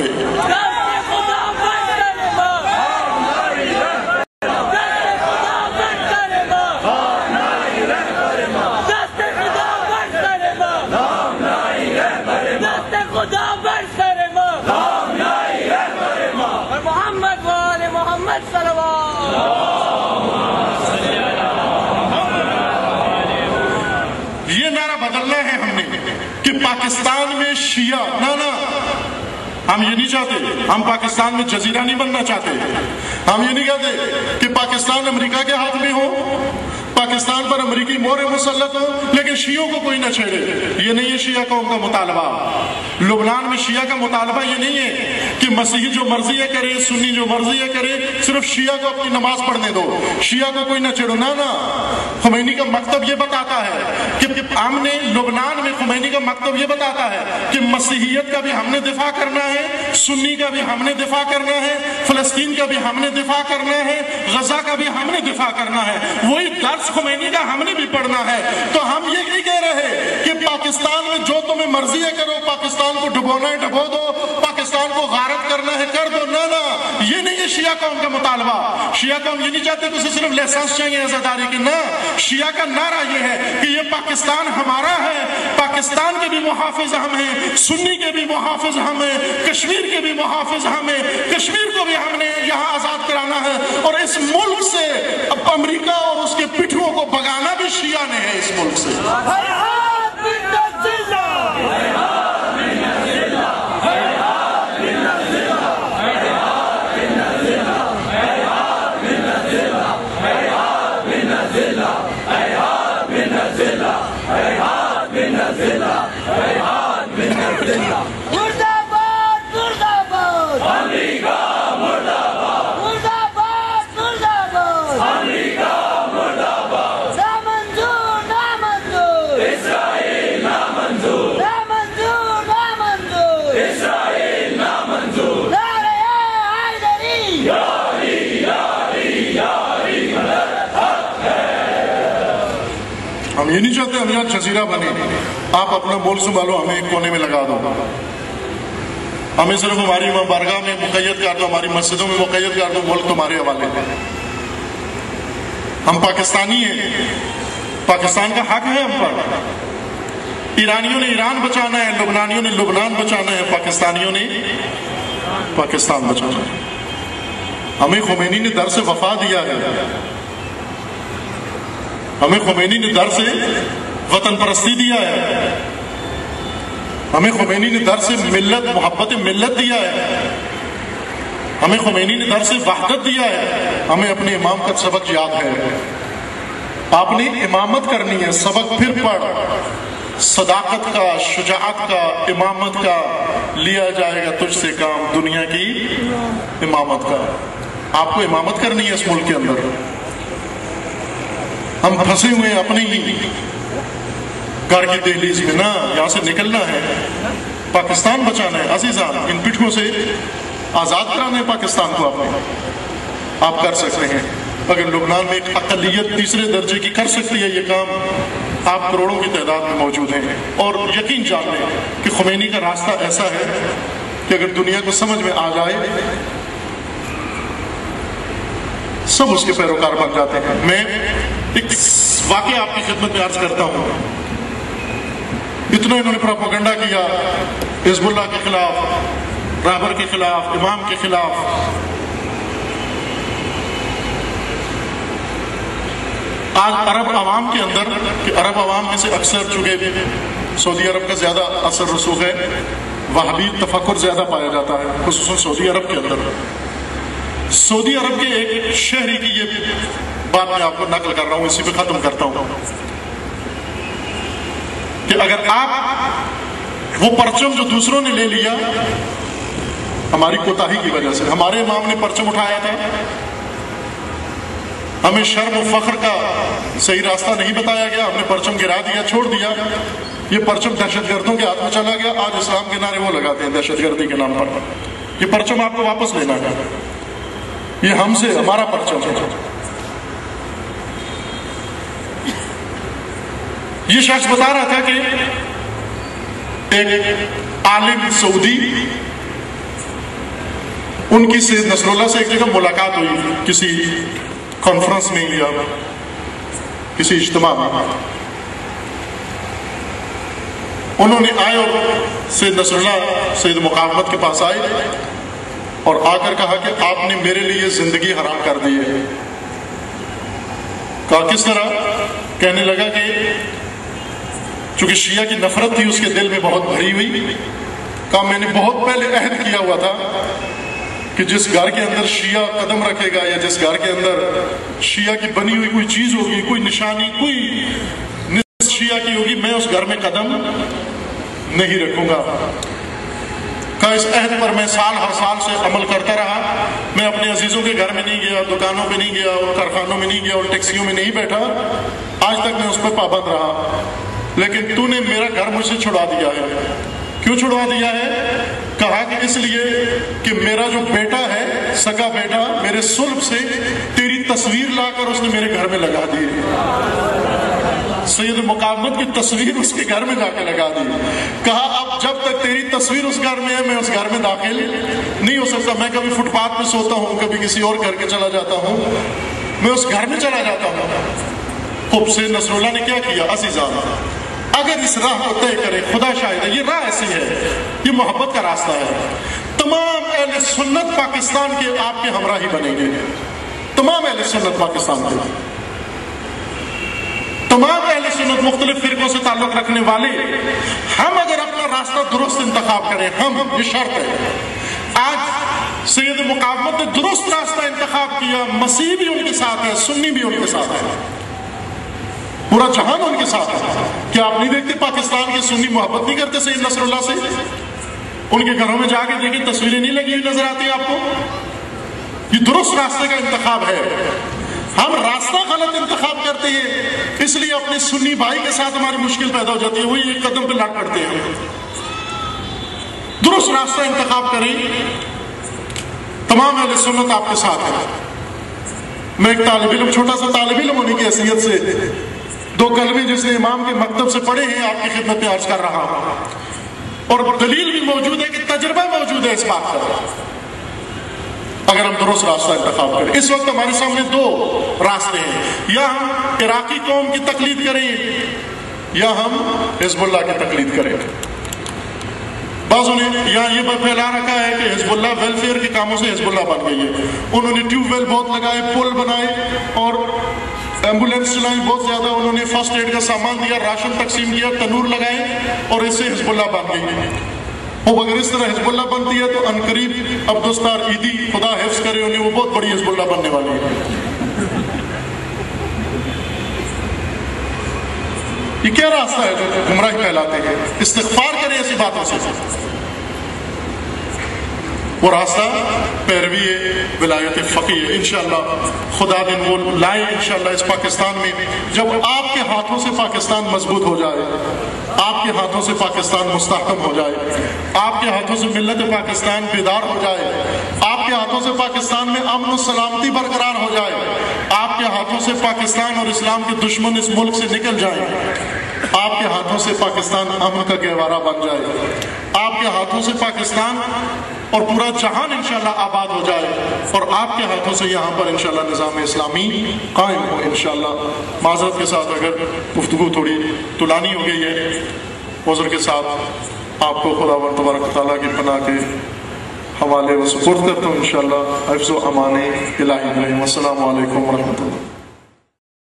یہ نعرہ بدلنا ہے ہم نے کہ پاکستان میں شیعہ، نہ نہ ہم یہ نہیں چاہتے، ہم پاکستان میں جزیرہ نہیں بننا چاہتے، ہم یہ نہیں کہتے کہ پاکستان امریکہ کے ہاتھ میں ہو، پاکستان پر امریکی مور مسلط ہو لیکن شیعوں کو کوئی نہ چھیڑے۔ یہ نہیں ہے شیعہ قوم کا مطالبہ۔ لبنان میں شیعہ کا مطالبہ یہ نہیں ہے کہ مسیحی جو مرضی ہے کرے، سنی جو مرضی ہے کرے، صرف شیعہ کو اپنی نماز پڑھنے دو، شیعہ کو کوئی نہ چھیڑو۔ نہ نہ خمینی کا مکتب یہ بتاتا ہے کہ ہم نے لبنان میں، خمینی کا مکتب یہ بتاتا ہے کہ مسیحیت کا بھی ہم نے دفاع کرنا ہے، سنی کا بھی ہم نے دفاع کرنا ہے، فلسطین کا بھی ہم نے دفاع کرنا ہے، غزہ کا بھی ہم نے دفاع کرنا ہے۔ وہی درس خمینی کا ہم نے بھی پڑھنا ہے۔ تو ہم یہ نہیں کہہ رہے کہ پاکستان میں جو تمہیں مرضی ہے کرو، پاکستان کو ڈبونا ہے ڈبو دو، پاکستان کو غارت کرنا ہے کر دو۔ نہ نہ یہ نہیں ہے شیعہ قوم کا مطالبہ۔ شیعہ قوم یہ نہیں چاہتے کہ اسے صرف لائسنس چاہیے عزاداری کی، نہ، شیعہ کا نعرہ یہ ہے کہ یہ پاکستان ہمارا ہے، پاکستان کے بھی محافظ ہم ہیں، سنی کے بھی محافظ ہم ہیں، کشمیر کے بھی محافظ ہم ہیں، کشمیر کو بھی ہم نے یہاں آزاد کرانا ہے، اور اس ملک سے اب امریکہ اور اس کے پٹھوں کو بگانا بھی شیعہ نے ہے اس ملک سے۔ ہم یہ نہیں چاہتے ہم یہاں جزیرہ بنے، آپ اپنا ملک سنبھالو، ہمیں ایک کونے میں لگا دو، ہمیں صرف ہماری بارگاہ میں مقید کر دو، ہماری مسجدوں میں مقید کر دو، ملک تمہارے حوالے ہے۔ ہم پاکستانی ہیں، پاکستان کا حق ہے ہم پر۔ ایرانیوں نے ایران بچانا ہے، لبنانیوں نے لبنان بچانا ہے، پاکستانیوں نے پاکستان بچانا ہے۔ ہمیں خمینی نے در سے وفا دیا ہے، ہمیں خمینی نے در سے وطن پرستی دیا ہے، ہمیں خمینی نے در سے ملت، محبت ملت دیا ہے، ہمیں خمینی نے در سے وحدت دیا ہے۔ ہمیں اپنے امام کا سبق یاد ہے، آپ نے امامت کرنی ہے، سبق پھر پڑھ، صداقت کا، شجاعت کا، امامت کا، لیا جائے گا تجھ سے کام دنیا کی امامت کا۔ آپ کو امامت کرنی ہے اس ملک کے اندر۔ ہم پھنسے ہوئے ہیں اپنے ہی گھر کی دہلیز میں، نہ، یہاں سے نکلنا ہے، پاکستان بچانا ہے۔ عزیزان، ان پٹھوں سے آزاد کرانا ہے پاکستان کو آپ نے، آپ کر سکتے ہیں۔ اگر لبنان میں ایک اقلیت تیسرے درجے کی کر سکتی ہے یہ کام، آپ کروڑوں کی تعداد میں موجود ہیں، اور یقین جان لیں کہ خمینی کا راستہ ایسا ہے کہ اگر دنیا کو سمجھ میں آ جائے سب اس کے پیروکار بن جاتے ہیں۔ میں ایک واقعہ آپ کی خدمت میں عرض کرتا ہوں۔ اتنا انہوں نے پروپیگنڈا کیا حزب اللہ کے خلاف، رہبر کے خلاف، امام کے خلاف. آج عرب عوام کے اندر، کہ عرب عوام میں سے اکثر چونکہ سعودی عرب کا زیادہ اثر رسوخ ہے، وہابی تفکر زیادہ پایا جاتا ہے خصوصاً سعودی عرب کے اندر. سعودی عرب کے ایک شہری کی یہ بات میں آپ کو نقل کر رہا ہوں، اسی پہ ختم کرتا ہوں کہ اگر آپ وہ پرچم جو دوسروں نے لے لیا ہماری کوتاہی کی وجہ سے، ہمارے امام نے پرچم اٹھایا تھا، ہمیں شرم و فخر کا صحیح راستہ نہیں بتایا گیا، ہم نے پرچم گرا دیا، چھوڑ دیا، یہ پرچم دہشت گردوں کے ہاتھ میں چلا گیا. آج اسلام کے نعرے وہ لگاتے ہیں دہشت گردی کے نام پر. یہ پرچم آپ کو واپس لینا ہے، یہ ہم سے ہمارا پرچم ہے. یہ شخص بتا رہا تھا کہ ایک عالم سعودی، ان کی سید نصر اللہ سے ایک جگہ ملاقات ہوئی کسی کانفرنس میں یا کسی اجتماع میں. انہوں نے آئے اور سید نصر اللہ سید مقاومت کے پاس آئے اور آ کر کہا کہ آپ نے میرے لیے زندگی حرام کر دی ہے. کہا کس طرح؟ کہنے لگا کہ چونکہ شیعہ کی نفرت تھی اس کے دل میں بہت بھری ہوئی. کہا میں نے بہت پہلے عہد کیا ہوا تھا کہ جس گھر کے اندر شیعہ قدم رکھے گا یا جس گھر کے اندر شیعہ کی بنی ہوئی کوئی چیز ہوگی، کوئی نشانی، کوئی نسبت شیعہ کی ہوگی، میں اس گھر میں قدم نہیں رکھوں گا. کہا اس عہد پر میں سال ہر سال سے عمل کرتا رہا. میں اپنے عزیزوں کے گھر میں نہیں گیا، دکانوں پہ نہیں گیا، اور کارخانوں میں نہیں گیا، اور ٹیکسیوں میں نہیں بیٹھا. آج تک میں اس پہ پابند رہا. لیکن تو نے میرا گھر مجھ سے چھڑا دیا ہے. کیوں چھڑوا دیا ہے؟ کہا کہ اس لیے کہ میرا جو بیٹا ہے، سگا بیٹا، میرے صلب سے تیری تصویر لا کر اس نے میرے گھر میں لگا دی. سید مقاومت کی تصویر اس کے گھر میں جا کے لگا دی. کہا اب جب تک تیری تصویر اس گھر میں ہے میں اس گھر میں داخل نہیں ہو سکتا. میں کبھی فٹ پاتھ پہ سوتا ہوں، کبھی کسی اور گھر کے چلا جاتا ہوں، میں اس گھر میں چلا جاتا ہوں. خوب سے نصر اللہ نے کیا کیا؟ عزیزان، اگر اس راہ کو طے کرے، خدا شاہد ہے یہ راہ ایسی ہے، یہ محبت کا راستہ ہے. تمام اہل سنت پاکستان کے آپ کے ہمراہی بنیں گے. تمام اہل سنت پاکستان کے، تمام اہل سنت مختلف فرقوں سے تعلق رکھنے والے، ہم اگر اپنا راستہ درست انتخاب کریں، ہم یہ شرط ہے. آج سید مقاومت نے درست راستہ انتخاب کیا. مسیح بھی ان کے ساتھ ہے، سنی بھی ان کے ساتھ ہے، پورا جہان ان کے ساتھ ہے. کیا آپ نہیں دیکھتے پاکستان کے سنی محبت نہیں کرتے سید نصر اللہ سے؟ ان کے گھروں میں جا کے دیکھیں، تصویریں نہیں لگی ہوئی نظر آتی آپ کو؟ یہ درست راستے کا انتخاب ہے. ہم راستہ غلط انتخاب کرتے ہیں، اس لیے اپنے سنی بھائی کے ساتھ ہماری مشکل پیدا ہو جاتی ہے، وہی ایک قدم پہ لڑ پڑتے ہیں. درست راستہ انتخاب کریں. تمام اہل سنت آپ کے ساتھ ہے. میں ایک طالب علم، چھوٹا سا طالب علم ہونے کی حیثیت سے دو کلمے جس نے امام کے مکتب سے پڑھے ہیں آپ کی خدمت میں عرض کر رہا ہوں. اور دلیل بھی موجود ہے کہ تجربہ موجود ہے اس بات کا. اگر ہم درست راستہ انتخاب کریں، اس وقت ہمارے سامنے دو راستے ہیں، یا ہم عراقی قوم کی تقلید کریں یا ہم حزب اللہ کی تقلید کریں. بعضوں نے یہاں یہ پھیلا رکھا ہے کہ حزب اللہ ویلفیئر کے کاموں سے حزب اللہ بن گئی ہے. انہوں نے ٹیوب ویل بہت لگائے، پل بنائے اور ایمبولینس چلائیں بہت زیادہ. انہوں نے فرسٹ ایڈ کا سامان دیا، راشن تقسیم کیا، تنور لگائے اور اس سے حزب اللہ بن گئی. وہ اگر اس طرح حزب اللہ بنتی ہے تو عنقریب عبدالستار عیدی، خدا حفظ کرے انہیں، وہ بہت بڑی حزب اللہ بننے والی ہے. یہ کیا راستہ ہے جو گمراہی کہلاتے ہیں؟ استغفار کریں ایسی باتوں سے. وہ راستہ پیروی ولایت فقیہ ہے. انشاءاللہ خدا دن وہ لائے انشاءاللہ اس پاکستان میں. جب آپ کے ہاتھوں سے پاکستان مضبوط ہو جائے، آپ کے ہاتھوں سے پاکستان مستحکم ہو جائے، آپ کے ہاتھوں سے ملت پاکستان بیدار ہو جائے، آپ کے ہاتھوں سے پاکستان میں امن و سلامتی برقرار ہو جائے، آپ کے ہاتھوں سے پاکستان اور اسلام کے دشمن اس ملک سے نکل جائیں، آپ کے ہاتھوں سے پاکستان امن کا گہوارہ بن جائے، آپ کے ہاتھوں سے پاکستان اور پورا جہان انشاءاللہ آباد ہو جائے، اور آپ کے ہاتھوں سے یہاں پر انشاءاللہ نظام اسلامی قائم ہو انشاءاللہ. معذرت کے ساتھ اگر گفتگو تھوڑی طولانی ہو گئی ہے، عذر کے ساتھ آپ کو خداوند تبارک و تعالیٰ کی پناہ کے حوالے و سپرد کرتا ہوں. انشاءاللہ حفظ و امان الہی رحم. السلام علیکم ورحمۃ اللہ.